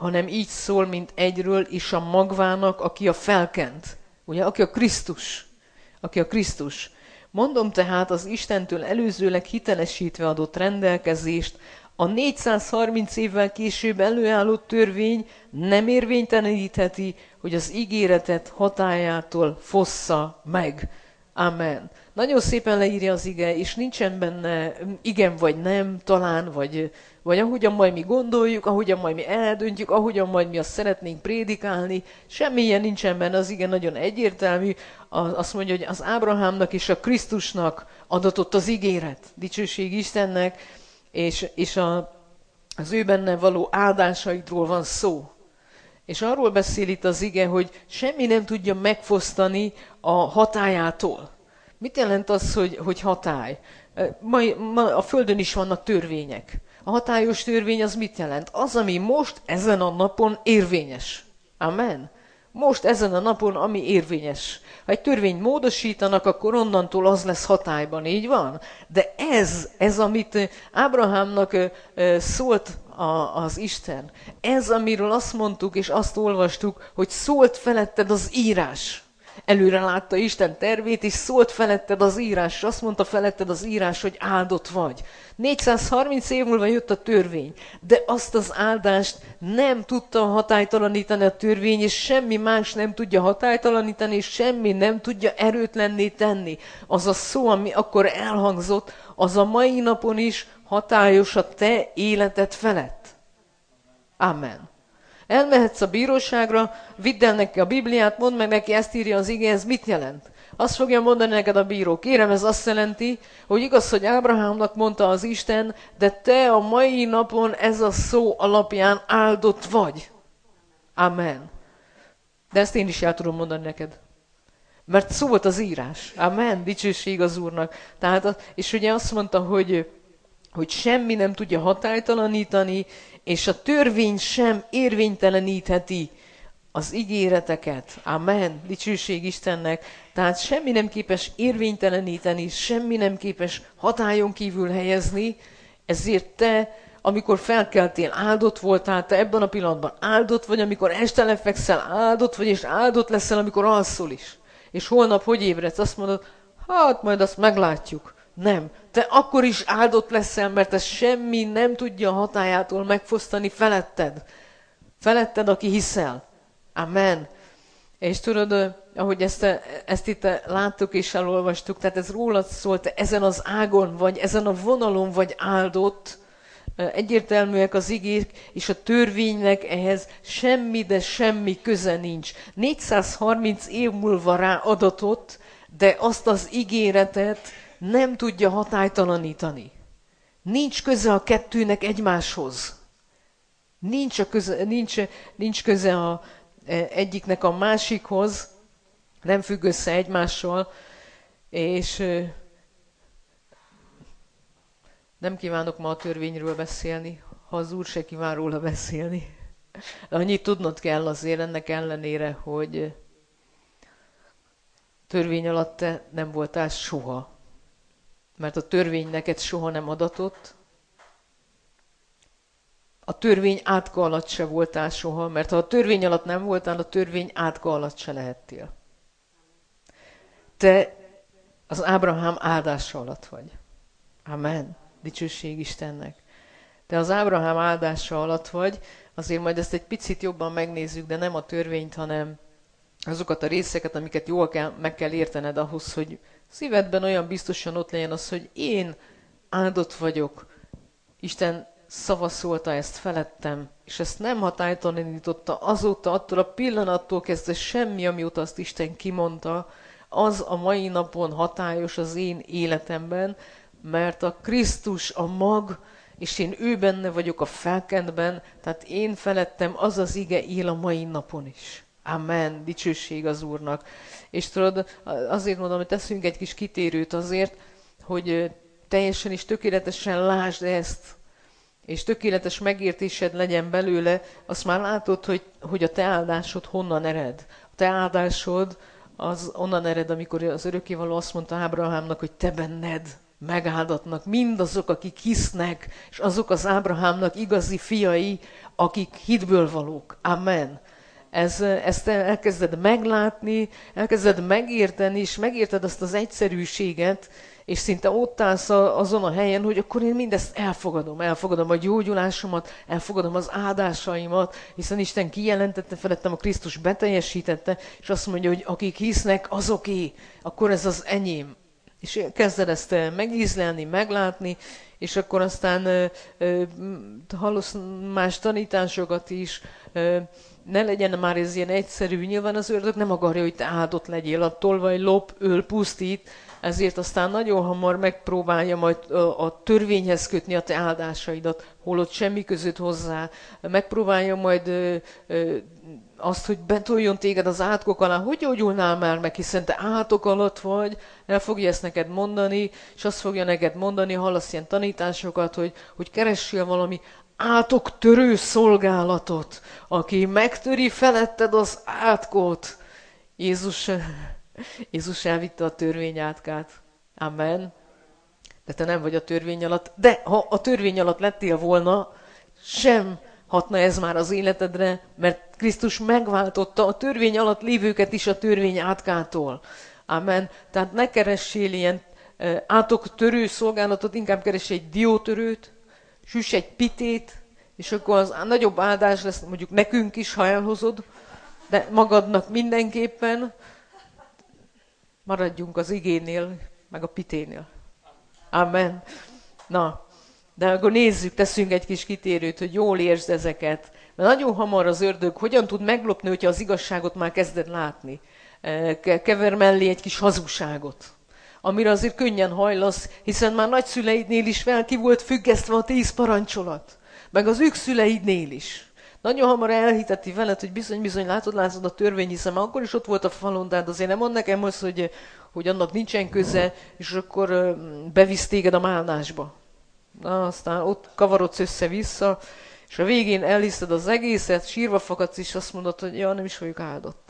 hanem így szól, mint egyről, és a magvának, aki a felkent. Ugye, aki a Krisztus. Aki a Krisztus. Mondom tehát az Istentől előzőleg hitelesítve adott rendelkezést, a négyszázharminc évvel később előálló törvény nem érvénytelenítheti, hogy az ígéretet hatályától fossza meg. Amen. Nagyon szépen leírja az ige, és nincsen benne igen vagy nem, talán, vagy, vagy ahogyan majd mi gondoljuk, ahogyan majd mi eldöntjük, ahogyan majd mi azt szeretnénk prédikálni. Semmilyen nincsen benne, az ige nagyon egyértelmű. Azt mondja, hogy az Ábrahámnak és a Krisztusnak adatott az ígéret. Dicsőség Istennek, és, és a, az ő benne való áldásaidról van szó. És arról beszél itt az ige, hogy semmi nem tudja megfosztani a hatályától. Mit jelent az, hogy, hogy hatály? Ma, ma a Földön is vannak törvények. A hatályos törvény az mit jelent? Az, ami most ezen a napon érvényes. Amen. Most ezen a napon, ami érvényes. Ha egy törvényt módosítanak, akkor onnantól az lesz hatályban, így van? De ez, ez amit Ábrahámnak szólt a, az Isten, ez, amiről azt mondtuk és azt olvastuk, hogy szólt feletted az írás. Előre látta Isten tervét, és szólt feletted az írás. Azt mondta feletted az írás, hogy áldott vagy. négyszázharminc év múlva jött a törvény, de azt az áldást nem tudta hatálytalanítani a törvény, és semmi más nem tudja hatálytalanítani, és semmi nem tudja erőtlenné tenni. Az a szó, ami akkor elhangzott, az a mai napon is hatályos a te életed felett. Amen. Elmehetsz a bíróságra, vidd el neki a Bibliát, mondd meg neki, ezt írja az ige, ez mit jelent? Azt fogja mondani neked a bíró. Kérem, ez azt jelenti, hogy igaz, hogy Ábrahámnak mondta az Isten, de te a mai napon ez a szó alapján áldott vagy. Amen. De ezt én is el tudom mondani neked. Mert szólt az írás. Amen. Dicsőség az Úrnak. Tehát, és ugye azt mondta, hogy, hogy semmi nem tudja hatálytalanítani, és a törvény sem érvénytelenítheti az ígéreteket. Amen. Dicsőség Istennek. Tehát semmi nem képes érvényteleníteni, semmi nem képes hatályon kívül helyezni, ezért te, amikor felkeltél, áldott voltál, te ebben a pillanatban áldott vagy, amikor este lefekszel, áldott vagy, és áldott leszel, amikor alszol is. És holnap hogy ébredsz? Azt mondod, hát majd azt meglátjuk. Nem. Te akkor is áldott leszel, mert ez semmi nem tudja a hatályától megfosztani feletted. Feletted, aki hiszel. Amen. És tudod, ahogy ezt, ezt itt láttuk és elolvastuk, tehát ez rólad szól, te ezen az ágon vagy, ezen a vonalon vagy áldott, egyértelműek az igék, és a törvénynek ehhez semmi, de semmi köze nincs. négyszázharminc év múlva rá adatott, de azt az ígéretet nem tudja hatálytalanítani. Nincs köze a kettőnek egymáshoz. Nincs, a köze, nincs, nincs köze a, egyiknek a másikhoz, nem függ össze egymással, és nem kívánok ma a törvényről beszélni, ha az Úr se kíván róla beszélni. De annyit tudnod kell azért ennek ellenére, hogy törvény alatt te nem voltál soha. Mert a törvény neked soha nem adatott. A törvény átka alatt se voltál soha, mert ha a törvény alatt nem voltál, a törvény átka alatt se lehettél. Te az Ábrahám áldása alatt vagy. Amen. Dicsőség Istennek. Te az Ábrahám áldása alatt vagy, azért majd ezt egy picit jobban megnézzük, de nem a törvényt, hanem azokat a részeket, amiket jól kell, meg kell értened ahhoz, hogy szívedben olyan biztosan ott legyen az, hogy én áldott vagyok. Isten szavaszolta ezt felettem, és ezt nem hatálytalanította azóta, attól a pillanattól kezdve semmi, amióta azt Isten kimondta, az a mai napon hatályos az én életemben, mert a Krisztus a mag, és én ő benne vagyok a felkentben, tehát én felettem az az ige él a mai napon is. Amen, dicsőség az Úrnak. És tudod, azért mondom, hogy teszünk egy kis kitérőt azért, hogy teljesen és tökéletesen lásd ezt, és tökéletes megértésed legyen belőle, azt már látod, hogy, hogy a te áldásod honnan ered. A te áldásod az onnan ered, amikor az örökkévaló azt mondta Ábrahámnak, hogy te benned megáldatnak mindazok, akik hisznek, és azok az Ábrahámnak igazi fiai, akik hitből valók. Amen. Ez, ezt elkezded meglátni, elkezded megérteni, és megérted azt az egyszerűséget, és szinte ott állsz azon a helyen, hogy akkor én mindezt elfogadom. Elfogadom a gyógyulásomat, elfogadom az áldásaimat, hiszen Isten kijelentette felettem, a Krisztus beteljesítette, és azt mondja, hogy akik hisznek, azoké, akkor ez az enyém. És kezded ezt megízlelni, meglátni, és akkor aztán hallasz más tanításokat is, ne legyen már ez ilyen egyszerű. Nyilván az ördög nem akarja, hogy te áldott legyél, a tolvaj lop, öl, pusztít, ezért aztán nagyon hamar megpróbálja majd a, a törvényhez kötni a te áldásaidat, holott semmi között hozzá. Megpróbálja majd ö, ö, azt, hogy betoljon téged az átkok alá. Hogy gyógyulnál már meg, hiszen te átok alatt vagy, el fogja ezt neked mondani, és azt fogja neked mondani, hallasz ilyen tanításokat, hogy, hogy keressél valami átoktörő szolgálatot, aki megtöri feletted az átkot. Jézus, Jézus elvitte a törvény átkát. Amen. De te nem vagy a törvény alatt. De ha a törvény alatt lettél volna, sem hatna ez már az életedre, mert Krisztus megváltotta a törvény alatt lévőket is a törvény átkától. Amen. Tehát ne keressél ilyen átoktörő szolgálatot, inkább keres egy diótörőt, süss egy pitét, és akkor az nagyobb áldás lesz mondjuk nekünk is, ha elhozod, de magadnak mindenképpen. Maradjunk az igénél, meg a piténél. Amen. Na, de akkor nézzük, teszünk egy kis kitérőt, hogy jól értsd ezeket. Mert nagyon hamar az ördög hogyan tud meglopni, hogyha az igazságot már kezded látni. Kever mellé egy kis hazugságot, amire azért könnyen hajlasz, hiszen már nagyszüleidnél is fel ki volt függesztve a tíz parancsolat, meg az ők szüleidnél is. Nagyon hamar elhiteti veled, hogy bizony-bizony látod, látod a törvény, hiszen már akkor is ott volt a falon, de azért nem mond nekem az, hogy, hogy annak nincsen köze, és akkor bevisz téged a málnásba. Na, aztán ott kavarodsz össze-vissza, és a végén elhiszed az egészet, sírva fakadsz, és azt mondod, hogy ja, nem is vagyok áldott.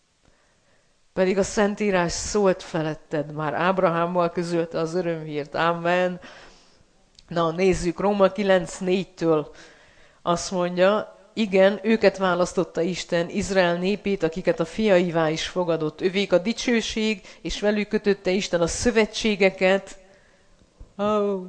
Pedig a Szentírás szólt feletted, már Ábrahámmal közölte az örömhírt. Amen. Na, nézzük, Róma kilenc négytől azt mondja, igen, őket választotta Isten, Izrael népét, akiket a fiaivá is fogadott. Övék a dicsőség, és velük kötötte Isten a szövetségeket. Oh.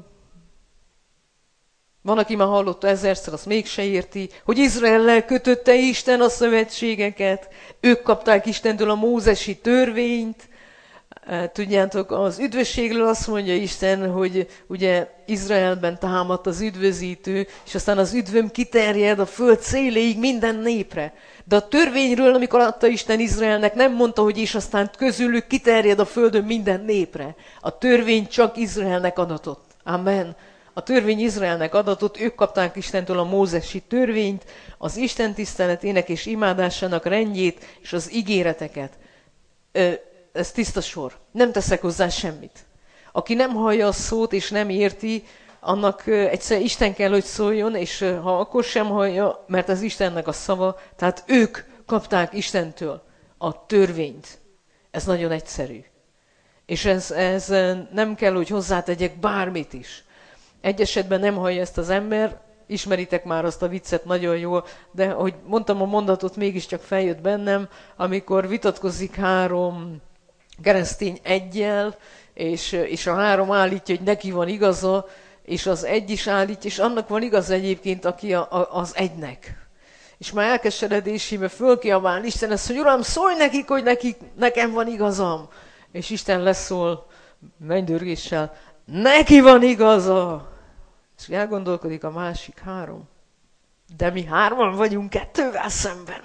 Van, aki már hallotta ezerszer, azt mégse érti, hogy Izraellel kötötte Isten a szövetségeket. Ők kapták Istentől a mózesi törvényt. Tudjátok, az üdvösségről azt mondja Isten, hogy ugye Izraelben támadt az üdvözítő, és aztán az üdvöm kiterjed a föld széléig minden népre. De a törvényről, amikor adta Isten Izraelnek, nem mondta, hogy és aztán közülük kiterjed a földön minden népre. A törvény csak Izraelnek adatott. Amen. A törvény Izraelnek adatott, ők kapták Istentől a mózesi törvényt, az Isten tiszteletének és imádásának rendjét, és az ígéreteket. Ö, ez tiszta sor. Nem teszek hozzá semmit. Aki nem hallja a szót és nem érti, annak egyszer Isten kell, hogy szóljon, és ha akkor sem hallja, mert ez Istennek a szava, tehát ők kapták Istentől a törvényt. Ez nagyon egyszerű. És ez, ez nem kell, hogy hozzátegyek bármit is. Egy esetben nem hallja ezt az ember, ismeritek már azt a viccet nagyon jól, de ahogy mondtam a mondatot, mégiscsak feljött bennem, amikor vitatkozik három keresztény eggyel, és, és a három állítja, hogy neki van igaza, és az egy is állítja, és annak van igaz egyébként, aki a, a, az egynek. És már elkeseredésében fölkiabál Isten ezt, hogy Uram, szólj nekik, hogy nekik, nekem van igazam. És Isten leszól mennydörgéssel, neki van igaza. És elgondolkodik a másik három. De mi hárman vagyunk kettővel szemben.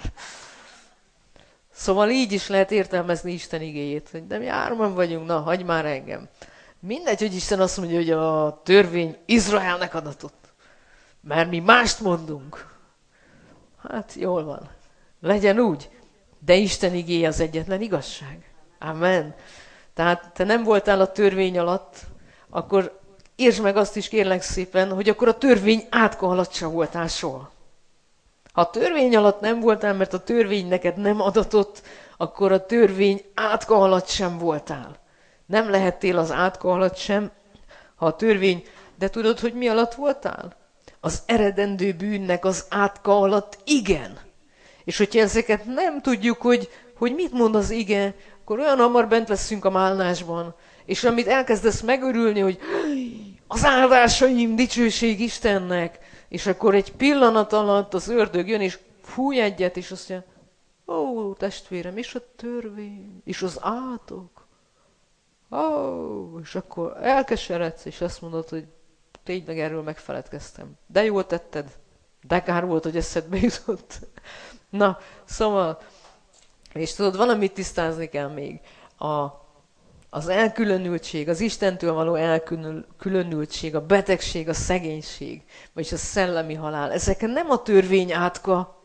Szóval így is lehet értelmezni Isten igéjét, hogy de mi hárman vagyunk, na, hagyj már engem. Mindegy, hogy Isten azt mondja, hogy a törvény Izraelnek adatott. Mert mi mást mondunk. Hát jól van. Legyen úgy. De Isten igéje az egyetlen igazság. Amen. Tehát te nem voltál a törvény alatt, akkor értsd meg azt is kérlek szépen, hogy akkor a törvény átka alatt sem voltál soha. Ha a törvény alatt nem voltál, mert a törvény neked nem adatott, akkor a törvény átka alatt sem voltál. Nem lehettél az átka alatt sem, Ha a törvény, de tudod, hogy mi alatt voltál? Az eredendő bűnnek az átka alatt igen. És hogyha ezeket nem tudjuk, hogy, hogy mit mond az ige, akkor olyan hamar bent leszünk a málnásban. És amit elkezdesz megörülni, hogy az áldásaim, dicsőség Istennek, és akkor egy pillanat alatt az ördög jön, és fúj egyet, és azt mondja, ó, testvérem, és a törvény, és az átok. Ó, és akkor elkeseredsz, és azt mondod, hogy tényleg erről megfeledkeztem. De jól tetted. De kár volt, hogy eszedbe jutott. Na, szóval, és tudod, valamit tisztázni kell még. A, az elkülönültség, az Istentől való elkülönültség, a betegség, a szegénység, vagyis a szellemi halál, ezek nem a törvény átka.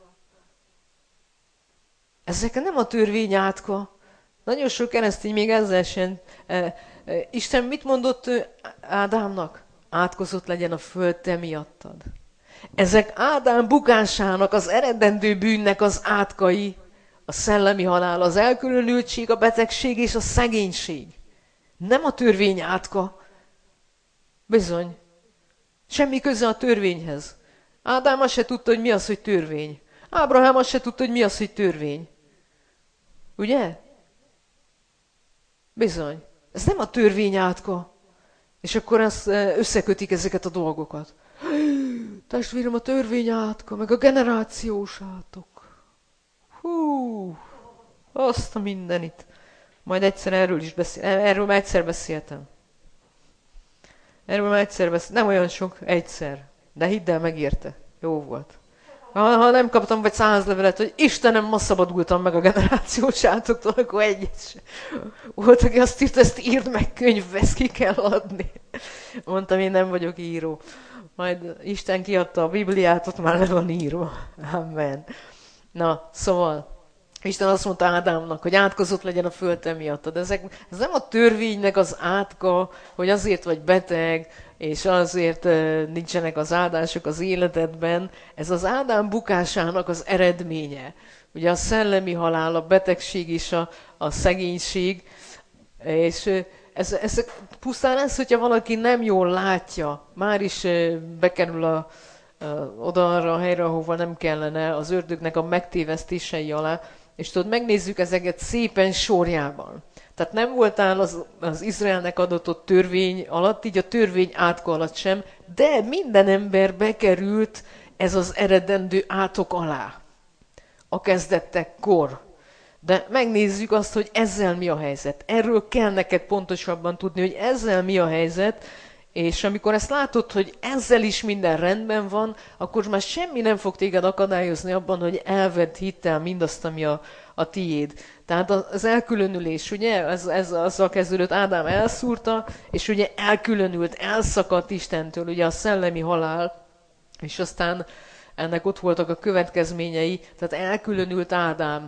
Ezek nem a törvény átka. Nagyon sok keresztény még ezzel sem. E, e, Isten mit mondott Ádámnak? Átkozott legyen a föld te miattad. Ezek Ádám bukásának, az eredendő bűnnek az átkai, a szellemi halál, az elkülönültség, a betegség és a szegénység. Nem a törvény átka. Bizony. Semmi köze a törvényhez. Ádám azt se tudta, hogy mi az, hogy törvény. Ábrahám azt se tudta, hogy mi az, hogy törvény. Ugye? Bizony. Ez nem a törvény átka. És akkor ezt összekötik ezeket a dolgokat. Testvérem, a törvény átka, meg a generációs átok. Hú, azt a mindenit. Majd egyszer erről is beszél. Erről már egyszer beszéltem. Erről már egyszer beszéltem. Nem olyan sok, egyszer. De hidd el, megérte. Jó volt. Ha, ha nem kaptam vagy száz levelet, hogy Istenem, ma szabadultam meg a generációs átoktól, akkor egyet sem. Volt, aki azt írt, ezt írd meg könyvbe, ezt ki kell adni. Mondtam, én nem vagyok író. Majd Isten kiadta a Bibliát, ott már le van írva. Amen. Na, szóval, Isten azt mondta Ádámnak, hogy átkozott legyen a föld te miattad. Ezek, ez nem a törvénynek az átka, hogy azért vagy beteg, és azért uh, nincsenek az áldások az életedben. Ez az Ádám bukásának az eredménye. Ugye a szellemi halál, a betegség és a, a szegénység. És uh, ez, ez pusztán ez, hogyha valaki nem jól látja, már is uh, bekerül a, uh, oda arra a helyre, ahova nem kellene, az ördögnek a megtévesztései alá. És tudod, megnézzük ezeket szépen sorjában. Tehát nem voltál az, az Izraelnek adatott törvény alatt, így a törvény átka alatt sem, de minden ember bekerült ez az eredendő átok alá. A kezdettekkor. De megnézzük azt, hogy ezzel mi a helyzet. Erről kell neked pontosabban tudni, hogy ezzel mi a helyzet, és amikor ezt látod, hogy ezzel is minden rendben van, akkor már semmi nem fog téged akadályozni abban, hogy elvedd hittel mindazt, ami a, a tiéd. Tehát az elkülönülés, ugye, ez, ez azzal kezdődött, Ádám elszúrta, és ugye elkülönült, elszakadt Istentől, ugye a szellemi halál, és aztán ennek ott voltak a következményei, tehát elkülönült Ádám.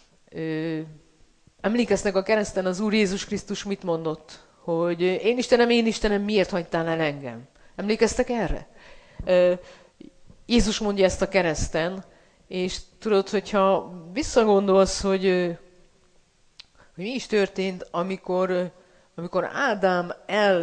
Ö, emlékeznek a kereszten az Úr Jézus Krisztus mit mondott? Hogy én Istenem, én Istenem, miért hagytál el engem? Emlékeztek erre? Ö, Jézus mondja ezt a kereszten, és tudod, hogyha visszagondolsz, hogy, hogy mi is történt, amikor, amikor Ádám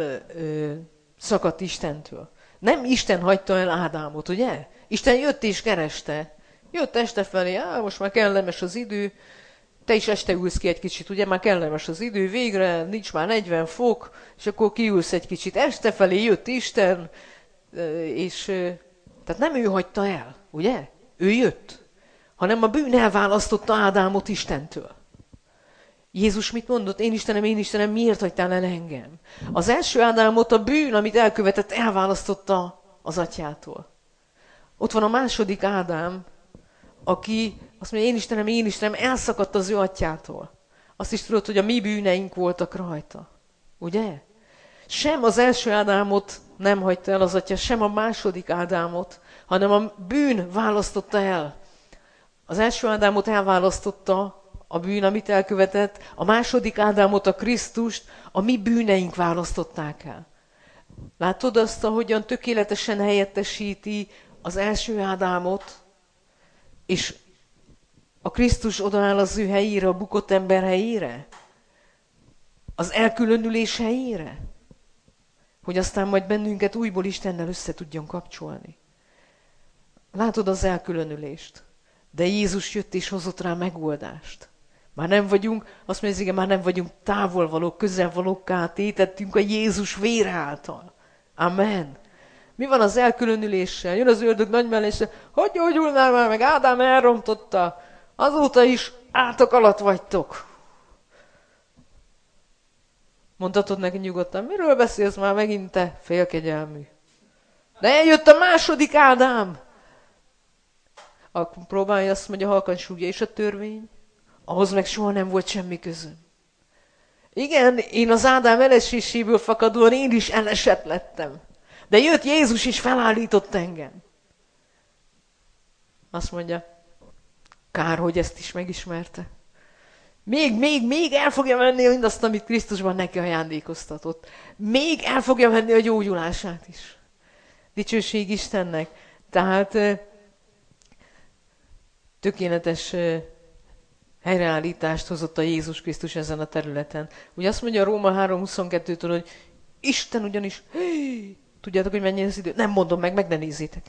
elszakadt Istentől. Nem Isten hagyta el Ádámot, ugye? Isten jött és kereste. Jött este felé, á, most már kellemes az idő, te is este ülsz ki egy kicsit, ugye már kellemes az idő, végre nincs már negyven fok, és akkor kiülsz egy kicsit. Este felé jött Isten, és tehát nem ő hagyta el, ugye? Ő jött, hanem a bűn elválasztotta Ádámot Istentől. Jézus mit mondott? Én Istenem, én Istenem, miért hagytál el engem? Az első Ádámot a bűn, amit elkövetett, elválasztotta az atyától. Ott van a második Ádám, aki azt mondja, én Istenem, én Istenem, elszakadt az ő atyától. Azt is tudod, hogy a mi bűneink voltak rajta. Ugye? Sem az első Ádámot nem hagyta el az atya, sem a második Ádámot, hanem a bűn választotta el. Az első Ádámot elválasztotta a bűn, amit elkövetett, a második Ádámot, a Krisztust, a mi bűneink választották el. Látod azt, ahogyan tökéletesen helyettesíti az első Ádámot, és a Krisztus odaáll az ő helyére, a bukott ember helyére? Az elkülönülés helyére? hogy aztán majd bennünket újból Istennel össze tudjon kapcsolni. Látod az elkülönülést, de Jézus jött és hozott rá megoldást. Már nem vagyunk, azt mondja, igen, már nem vagyunk távolvalók, közelvalókká tétettünk a Jézus vére által. Amen. Mi van az elkülönüléssel? Jön az ördög nagymellése, hogy gyógyulnál már meg, Ádám elrontotta, azóta is átok alatt vagytok. Mondhatod neki nyugodtan, miről beszélsz már megint te, félkegyelmű? De eljött a második Ádám. Akkor próbálja, azt mondja, halkan súgja, és a törvény? Ahhoz meg soha nem volt semmi közöm. Igen, én az Ádám eleséséből fakadóan én is elesett lettem. De jött Jézus és felállított engem. Azt mondja, kár, hogy ezt is megismerte. Még, még, még el fogja venni mindazt, amit Krisztusban neki ajándékoztatott. Még el fogja venni a gyógyulását is. Dicsőség Istennek. Tehát tökéletes helyreállítást hozott a Jézus Krisztus ezen a területen. Ugye azt mondja a Róma három huszonkettőtől, hogy Isten ugyanis... Hé, tudjátok, hogy mennyi az idő? Nem mondom meg, meg ne nézzétek.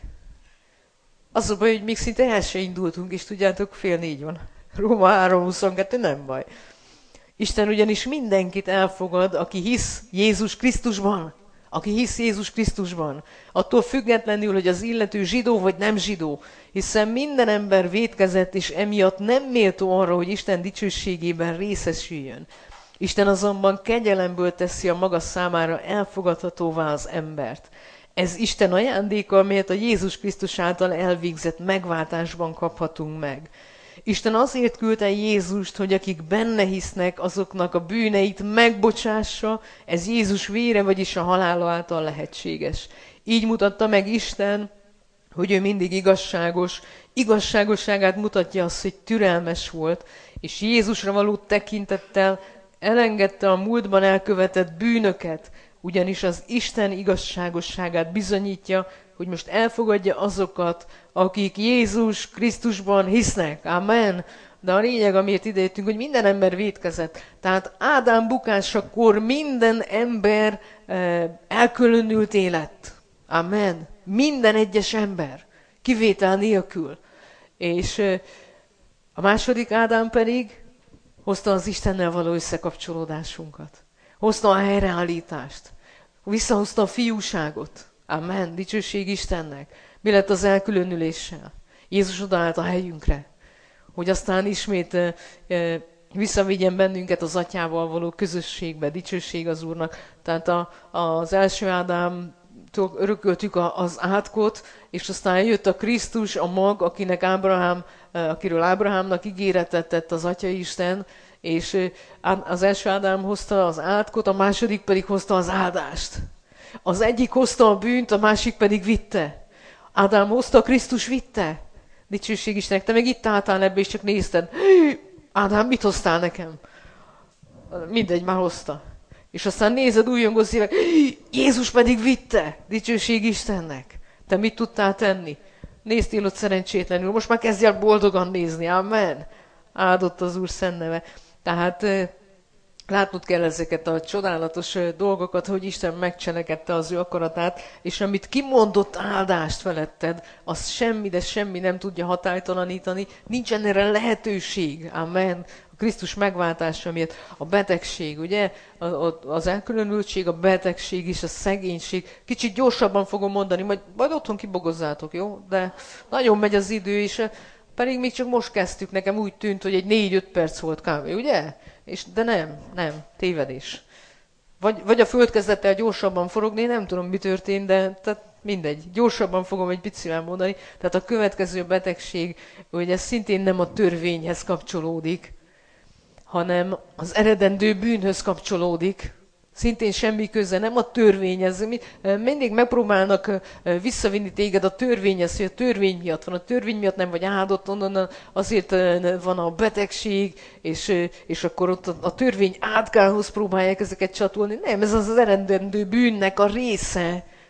Az a baj, hogy még szinte el se indultunk, és tudjátok, fél négy van. Róma három huszonkettő, nem baj. Isten ugyanis mindenkit elfogad, aki hisz Jézus Krisztusban. Aki hisz Jézus Krisztusban. Attól függetlenül, hogy az illető zsidó vagy nem zsidó. Hiszen minden ember vétkezett, és emiatt nem méltó arra, hogy Isten dicsőségében részesüljön. Isten azonban kegyelemből teszi a maga számára elfogadhatóvá az embert. Ez Isten ajándéka, amelyet a Jézus Krisztus által elvégzett megváltásban kaphatunk meg. Isten azért küldte Jézust, hogy akik benne hisznek, azoknak a bűneit megbocsássa, ez Jézus vére, vagyis a halála által lehetséges. Így mutatta meg Isten, hogy ő mindig igazságos, igazságosságát mutatja az, hogy türelmes volt, és Jézusra való tekintettel elengedte a múltban elkövetett bűnöket, ugyanis az Isten igazságosságát bizonyítja, hogy most elfogadja azokat, akik Jézus Krisztusban hisznek. Amen. De a lényeg, amiért idejöttünk, hogy minden ember vétkezett. Tehát Ádám bukásakor minden ember eh, elkülönült élet. Amen. Minden egyes ember. Kivétel nélkül. És eh, a második Ádám pedig hozta az Istennel való összekapcsolódásunkat. Hozta a helyreállítást. Visszahozta a fiúságot. Amen. Dicsőség Istennek. Mi lett az elkülönüléssel? Jézus odaállt a helyünkre, hogy aztán ismét e, e, visszavigyen bennünket az Atyával való közösségbe. Dicsőség az Úrnak. Tehát a, az első Ádámtól örököltük a, az átkot, és aztán jött a Krisztus, a mag, akinek Ábrahám, akiről Ábrahámnak ígéretet tett az Atya Isten, és az első Ádám hozta az átkot, a második pedig hozta az áldást. Az egyik hozta a bűnt, a másik pedig vitte. Ádám hozta, Krisztus vitte. Dicsőség Istennek. Te meg itt álltál ebbe, és csak nézted. Ádám, mit hoztál nekem? Mindegy, már hozta. És aztán nézed újongó szívek. Jézus pedig vitte. Dicsőség Istennek. Te mit tudtál tenni? Néztél ott szerencsétlenül. Most már kezdj el boldogan nézni. Amen. Áldott az Úr szent neve. Tehát látnod kell ezeket a csodálatos dolgokat, hogy Isten megcselekedte az ő akaratát, és amit kimondott áldást feletted, az semmi, de semmi nem tudja hatálytalanítani. Nincsen erre lehetőség. Amen. A Krisztus megváltása miatt a betegség, ugye? Az elkülönültség, a betegség és a szegénység. Kicsit gyorsabban fogom mondani, majd, majd otthon kibogozzátok, jó? De nagyon megy az idő, és pedig még csak most kezdtük, nekem úgy tűnt, hogy egy négy-öt perc volt kávé, ugye? És, de nem, nem, tévedés. Vagy, vagy a föld kezdett el gyorsabban forogni, nem tudom, mi történt, de tehát mindegy. Gyorsabban fogom egy picivel mondani. Tehát a következő betegség, hogy ez szintén nem a törvényhez kapcsolódik, hanem az eredendő bűnhöz kapcsolódik. Szintén semmi köze, nem a törvényhez. Mindig megpróbálnak visszavinni téged a törvényhez, hogy a törvény miatt van. A törvény miatt nem vagy áldott, onnan azért van a betegség, és, és akkor ott a törvény átkához próbálják ezeket csatolni. Nem, ez az eredendő bűnnek a része.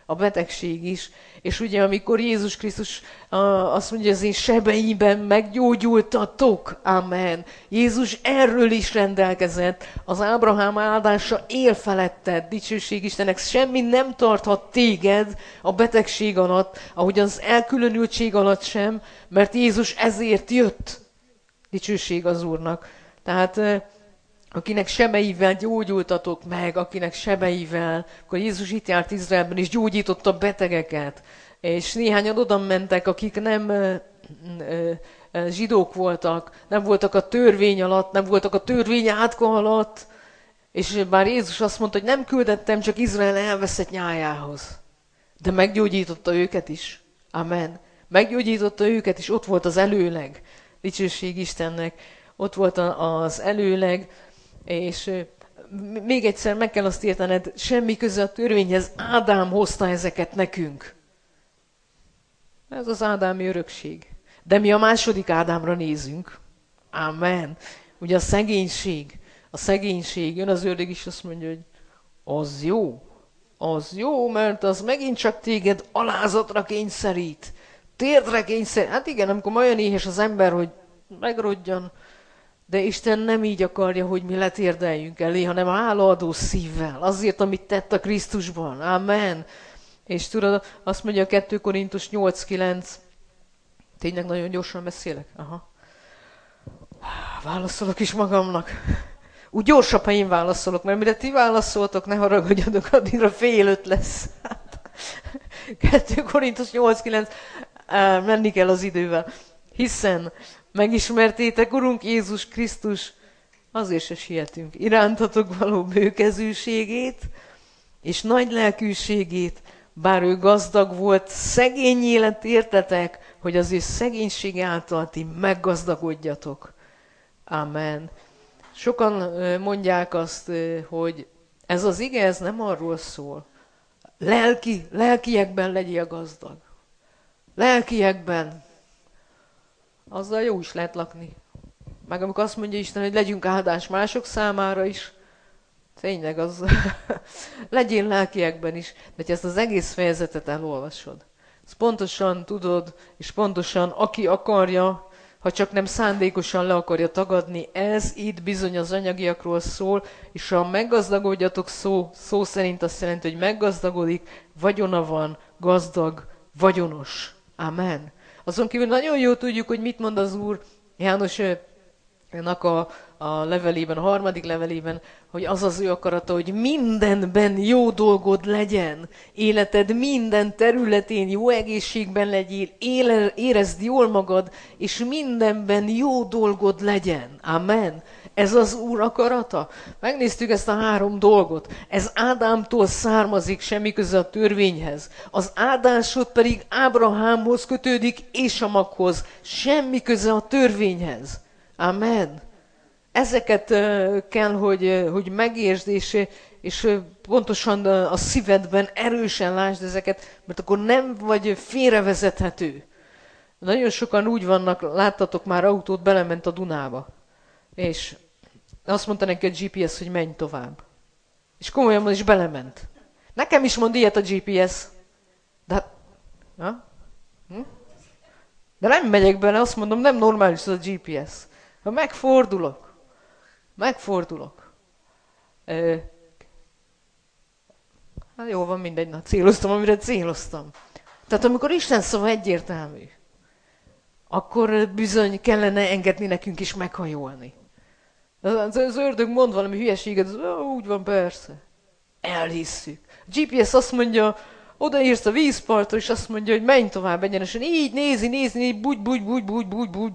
a betegség is. És ugye amikor Jézus Krisztus uh, azt mondja, az én sebeimben meggyógyultatok, amen. Jézus erről is rendelkezett, az Ábrahám áldása él feletted, dicsőség Istennek, semmi nem tarthat téged a betegség alatt, ahogy az elkülönültség alatt sem, mert Jézus ezért jött, dicsőség az Úrnak. Tehát uh, akinek sebeivel gyógyultatok meg, akinek sebeivel, akkor Jézus itt járt Izraelben, és gyógyította betegeket, és néhányan oda mentek, akik nem ö, ö, ö, zsidók voltak, nem voltak a törvény alatt, nem voltak a törvény átka alatt, és bár Jézus azt mondta, hogy nem küldettem csak Izrael elveszett nyájához, de meggyógyította őket is. Amen. Meggyógyította őket is, ott volt az előleg. Dicsőség Istennek, ott volt az előleg, és még egyszer meg kell azt értened, semmi köze a törvényhez, Ádám hozta ezeket nekünk. Ez az ádámi örökség. De mi a második Ádámra nézünk. Amen. Ugye a szegénység, a szegénység, jön az ördög is azt mondja, hogy az jó, az jó, mert az megint csak téged alázatra kényszerít, térdre kényszerít. Hát igen, amikor olyan éhes az ember, hogy megrodjan, de Isten nem így akarja, hogy mi letérdeljünk elé, hanem hálaadó szívvel, azért, amit tett a Krisztusban. Amen. És tudod, azt mondja a kettő Korintus nyolc kilenc, tényleg nagyon gyorsan beszélek? Aha. Válaszolok is magamnak. Úgy gyorsabb, ha én válaszolok, mert mire ti válaszoltok, ne haragudjatok, addigra fél öt lesz. kettő Korintus nyolc kilenc, menni kell az idővel. Hiszen megismertétek Urunk Jézus Krisztus, azért se sietünk, irántatok való bőkezűségét és nagy lelkűségét, bár ő gazdag volt, szegény élet értetek, hogy az ő szegénysége által ti meggazdagodjatok. Amen. Sokan mondják azt, hogy ez az ige, ez nem arról szól. Lelki, lelkiekben legyél gazdag. Lelkiekben. Azzal jó is lehet lakni. Meg amikor azt mondja Isten, hogy legyünk áldás mások számára is, tényleg az, legyél lelkiekben is, de ha ezt az egész fejezetet elolvasod, ezt pontosan tudod, és pontosan aki akarja, ha csak nem szándékosan le akarja tagadni, ez itt bizony az anyagiakról szól, és ha meggazdagodjatok szó, szó szerint azt jelenti, hogy meggazdagodik, vagyona van, gazdag, vagyonos. Amen. Azon kívül nagyon jól tudjuk, hogy mit mond az Úr Jánosnak a, a levelében, a harmadik levelében, hogy az az ő akarata, hogy mindenben jó dolgod legyen. Életed minden területén jó egészségben legyél, éle, érezd jól magad, és mindenben jó dolgod legyen. Amen. Ez az Úr akarata. Megnéztük ezt a három dolgot. Ez Ádámtól származik, semmi köze a törvényhez. Az áldásod pedig Ábrahámhoz kötődik, és a maghoz. Semmi köze a törvényhez. Amen. Ezeket uh, kell, hogy, uh, hogy megértsd, és, és uh, pontosan uh, a szívedben erősen lásd ezeket, mert akkor nem vagy félrevezethető. Nagyon sokan úgy vannak, láttatok már autót, belement a Dunába. És azt mondta neki a gé pé es, hogy menj tovább. És komolyan is belement. Nekem is mond ilyet a gé pé es. De hát... Ha? Hm? De nem megyek bele, azt mondom, nem normális az a gé pé es. Ha megfordulok. Megfordulok. Ö... Hát jó van, mindegy, na céloztam, amire céloztam. Tehát amikor Isten szava egyértelmű, akkor bizony kellene engedni nekünk is meghajolni. Az, az ördög mond valami hülyeséget, az, úgy van, persze. Elhisszük. A gé pé es azt mondja, odaírsz a vízpartra, és azt mondja, hogy menj tovább egyenesen. Így nézi, nézi, nézi, bugy, bugy, bugy, bugy, bugy, bugy.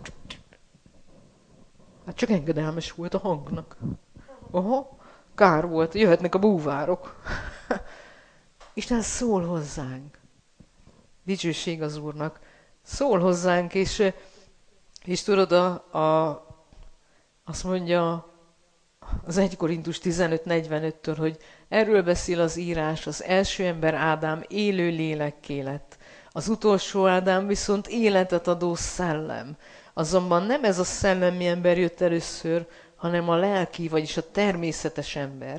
Hát csak engedelmes volt a hangnak. Aha, kár volt, jöhetnek a búvárok. Isten szól hozzánk. Dicsőség az Úrnak. Szól hozzánk, és, és tudod, a, a, azt mondja az egy Korintus tizenöt negyvenöttől, hogy erről beszél az írás, az első ember Ádám élő lélekké lett. Az utolsó Ádám viszont életet adó szellem. Azonban nem ez a szellemi ember jött először, hanem a lelki, vagyis a természetes ember.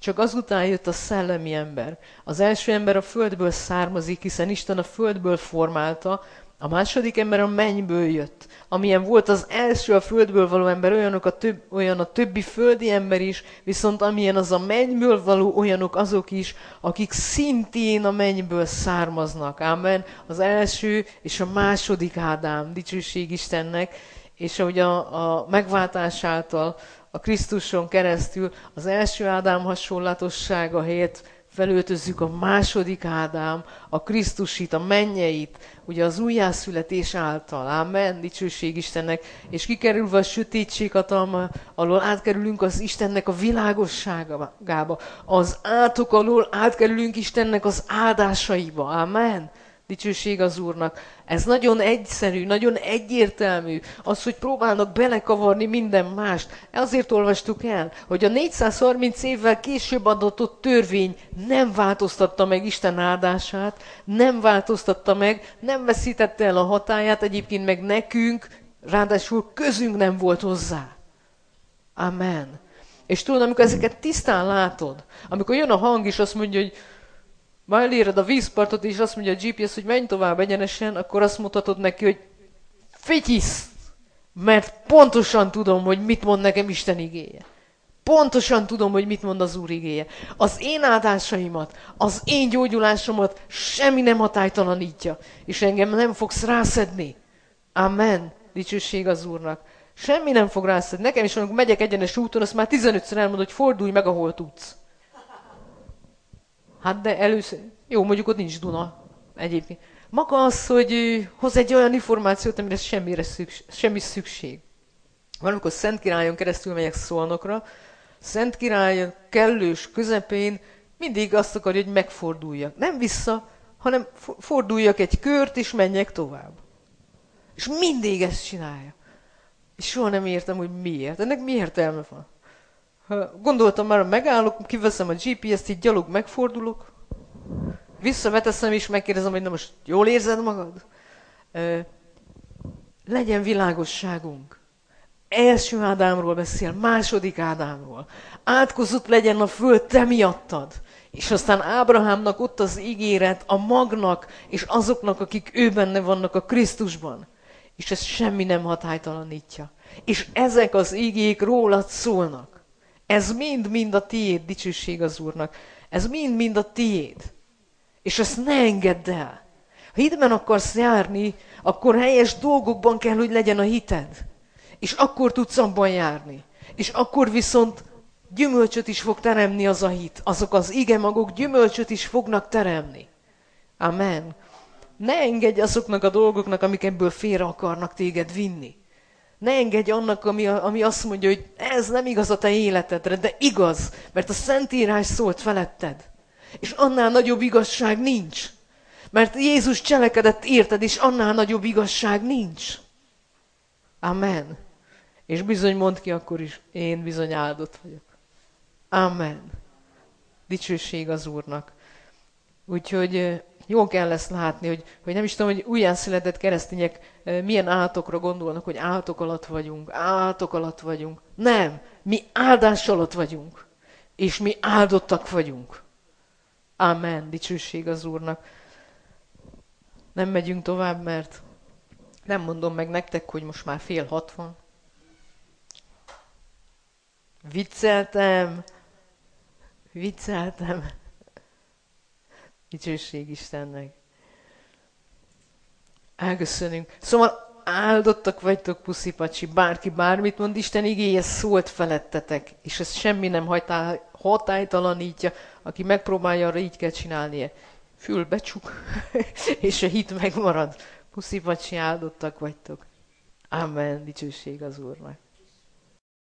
Csak azután jött a szellemi ember. Az első ember a földből származik, hiszen Isten a földből formálta, a második ember a mennyből jött. Amilyen volt az első a földből való ember, olyanok a több, olyan a többi földi ember is, viszont amilyen az a mennyből való, olyanok azok is, akik szintén a mennyből származnak. Ámen. Az első és a második Ádám, dicsőség Istennek, és ahogy a, a megváltás által, a Krisztuson keresztül az első Ádám hasonlatossága helyett felöltözzük a második Ádám, a Krisztusit, a mennyeit, ugye az újjászületés által. Ámen, dicsőség Istennek, és kikerülve a sötétség hatalma alól átkerülünk az Istennek a világosságába. Az átok alól átkerülünk Istennek az áldásaiba. Ámen. Dicsőség az Úrnak. Ez nagyon egyszerű, nagyon egyértelmű. Az, hogy próbálnak belekavarni minden mást. Azért olvastuk el, hogy a négyszázharminc évvel később adatott törvény nem változtatta meg Isten áldását, nem változtatta meg, nem veszítette el a hatályát, egyébként meg nekünk, ráadásul közünk nem volt hozzá. Amen. És tudod, amikor ezeket tisztán látod, amikor jön a hang és azt mondja, hogy ma eléred a vízpartot, és azt mondja a gé pé es, hogy menj tovább egyenesen, akkor azt mutatod neki, hogy fityisz, mert pontosan tudom, hogy mit mond nekem Isten igéje. Pontosan tudom, hogy mit mond az Úr igéje. Az én áldásaimat, az én gyógyulásomat semmi nem hatálytalanítja, és engem nem fogsz rászedni. Amen. Dicsőség az Úrnak. Semmi nem fog rászedni. Nekem is, amikor megyek egyenes úton, azt már tizenötször elmondod, hogy fordulj meg, ahol tudsz. Hát de először, jó, mondjuk ott nincs Duna egyébként. Maga az, hogy hoz egy olyan információt, amire semmire szükség, semmi szükség. Valamikor Szent Királyon keresztül megyek Szolnokra, Szent Királyon kellős közepén mindig azt akarja, hogy megforduljak. Nem vissza, hanem forduljak egy kört, és menjek tovább. És mindig ezt csinálja. És soha nem értem, hogy miért. Ennek mi értelme van? Gondoltam már, megállok, kiveszem a gé pé es-t, így gyalog megfordulok, visszaveteszem és megkérdezem, hogy na most jól érzed magad? Legyen világosságunk. Első Ádámról beszél, második Ádámról. Átkozott legyen a föld te miattad. És aztán Ábrahámnak ott az ígéret, a magnak, és azoknak, akik ő benne vannak a Krisztusban. És ez semmi nem hatálytalanítja. És ezek az ígék rólad szólnak. Ez mind-mind a tiéd, dicsőség az Úrnak. Ez mind-mind a tiéd. És ezt ne engedd el. Ha hitben akarsz járni, akkor helyes dolgokban kell, hogy legyen a hited. És akkor tudsz abban járni. És akkor viszont gyümölcsöt is fog teremni az a hit. Azok az igemagok gyümölcsöt is fognak teremni. Amen. Ne engedj azoknak a dolgoknak, amik ebből félre akarnak téged vinni. Ne engedj annak, ami, ami azt mondja, hogy ez nem igaz a te életedre, de igaz, mert a Szentírás szólt feletted. És annál nagyobb igazság nincs. Mert Jézus cselekedett érted, és annál nagyobb igazság nincs. Amen. És bizony mondd ki akkor is, én bizony áldott vagyok. Amen. Dicsőség az Úrnak. Úgyhogy jól kell ezt látni, hogy, hogy nem is tudom, hogy újjászületett keresztények milyen állatokra gondolnak, hogy állatok alatt vagyunk, állatok alatt vagyunk. Nem, mi áldás alatt vagyunk, és mi áldottak vagyunk. Amen, dicsőség az Úrnak. Nem megyünk tovább, mert nem mondom meg nektek, hogy most már fél hatvan. Vicceltem, vicceltem. Dicsőség Istennek. Elköszönünk. Szóval áldottak vagytok, puszi-pacsi, bárki bármit mond, Isten igéje szólt felettetek, és ez semmi nem hatály, hatálytalanítja, aki megpróbálja, arra így kell csinálnia. Fül becsuk, és a hit megmarad. Puszi-pacsi, áldottak vagytok. Amen, dicsőség az Úrnak.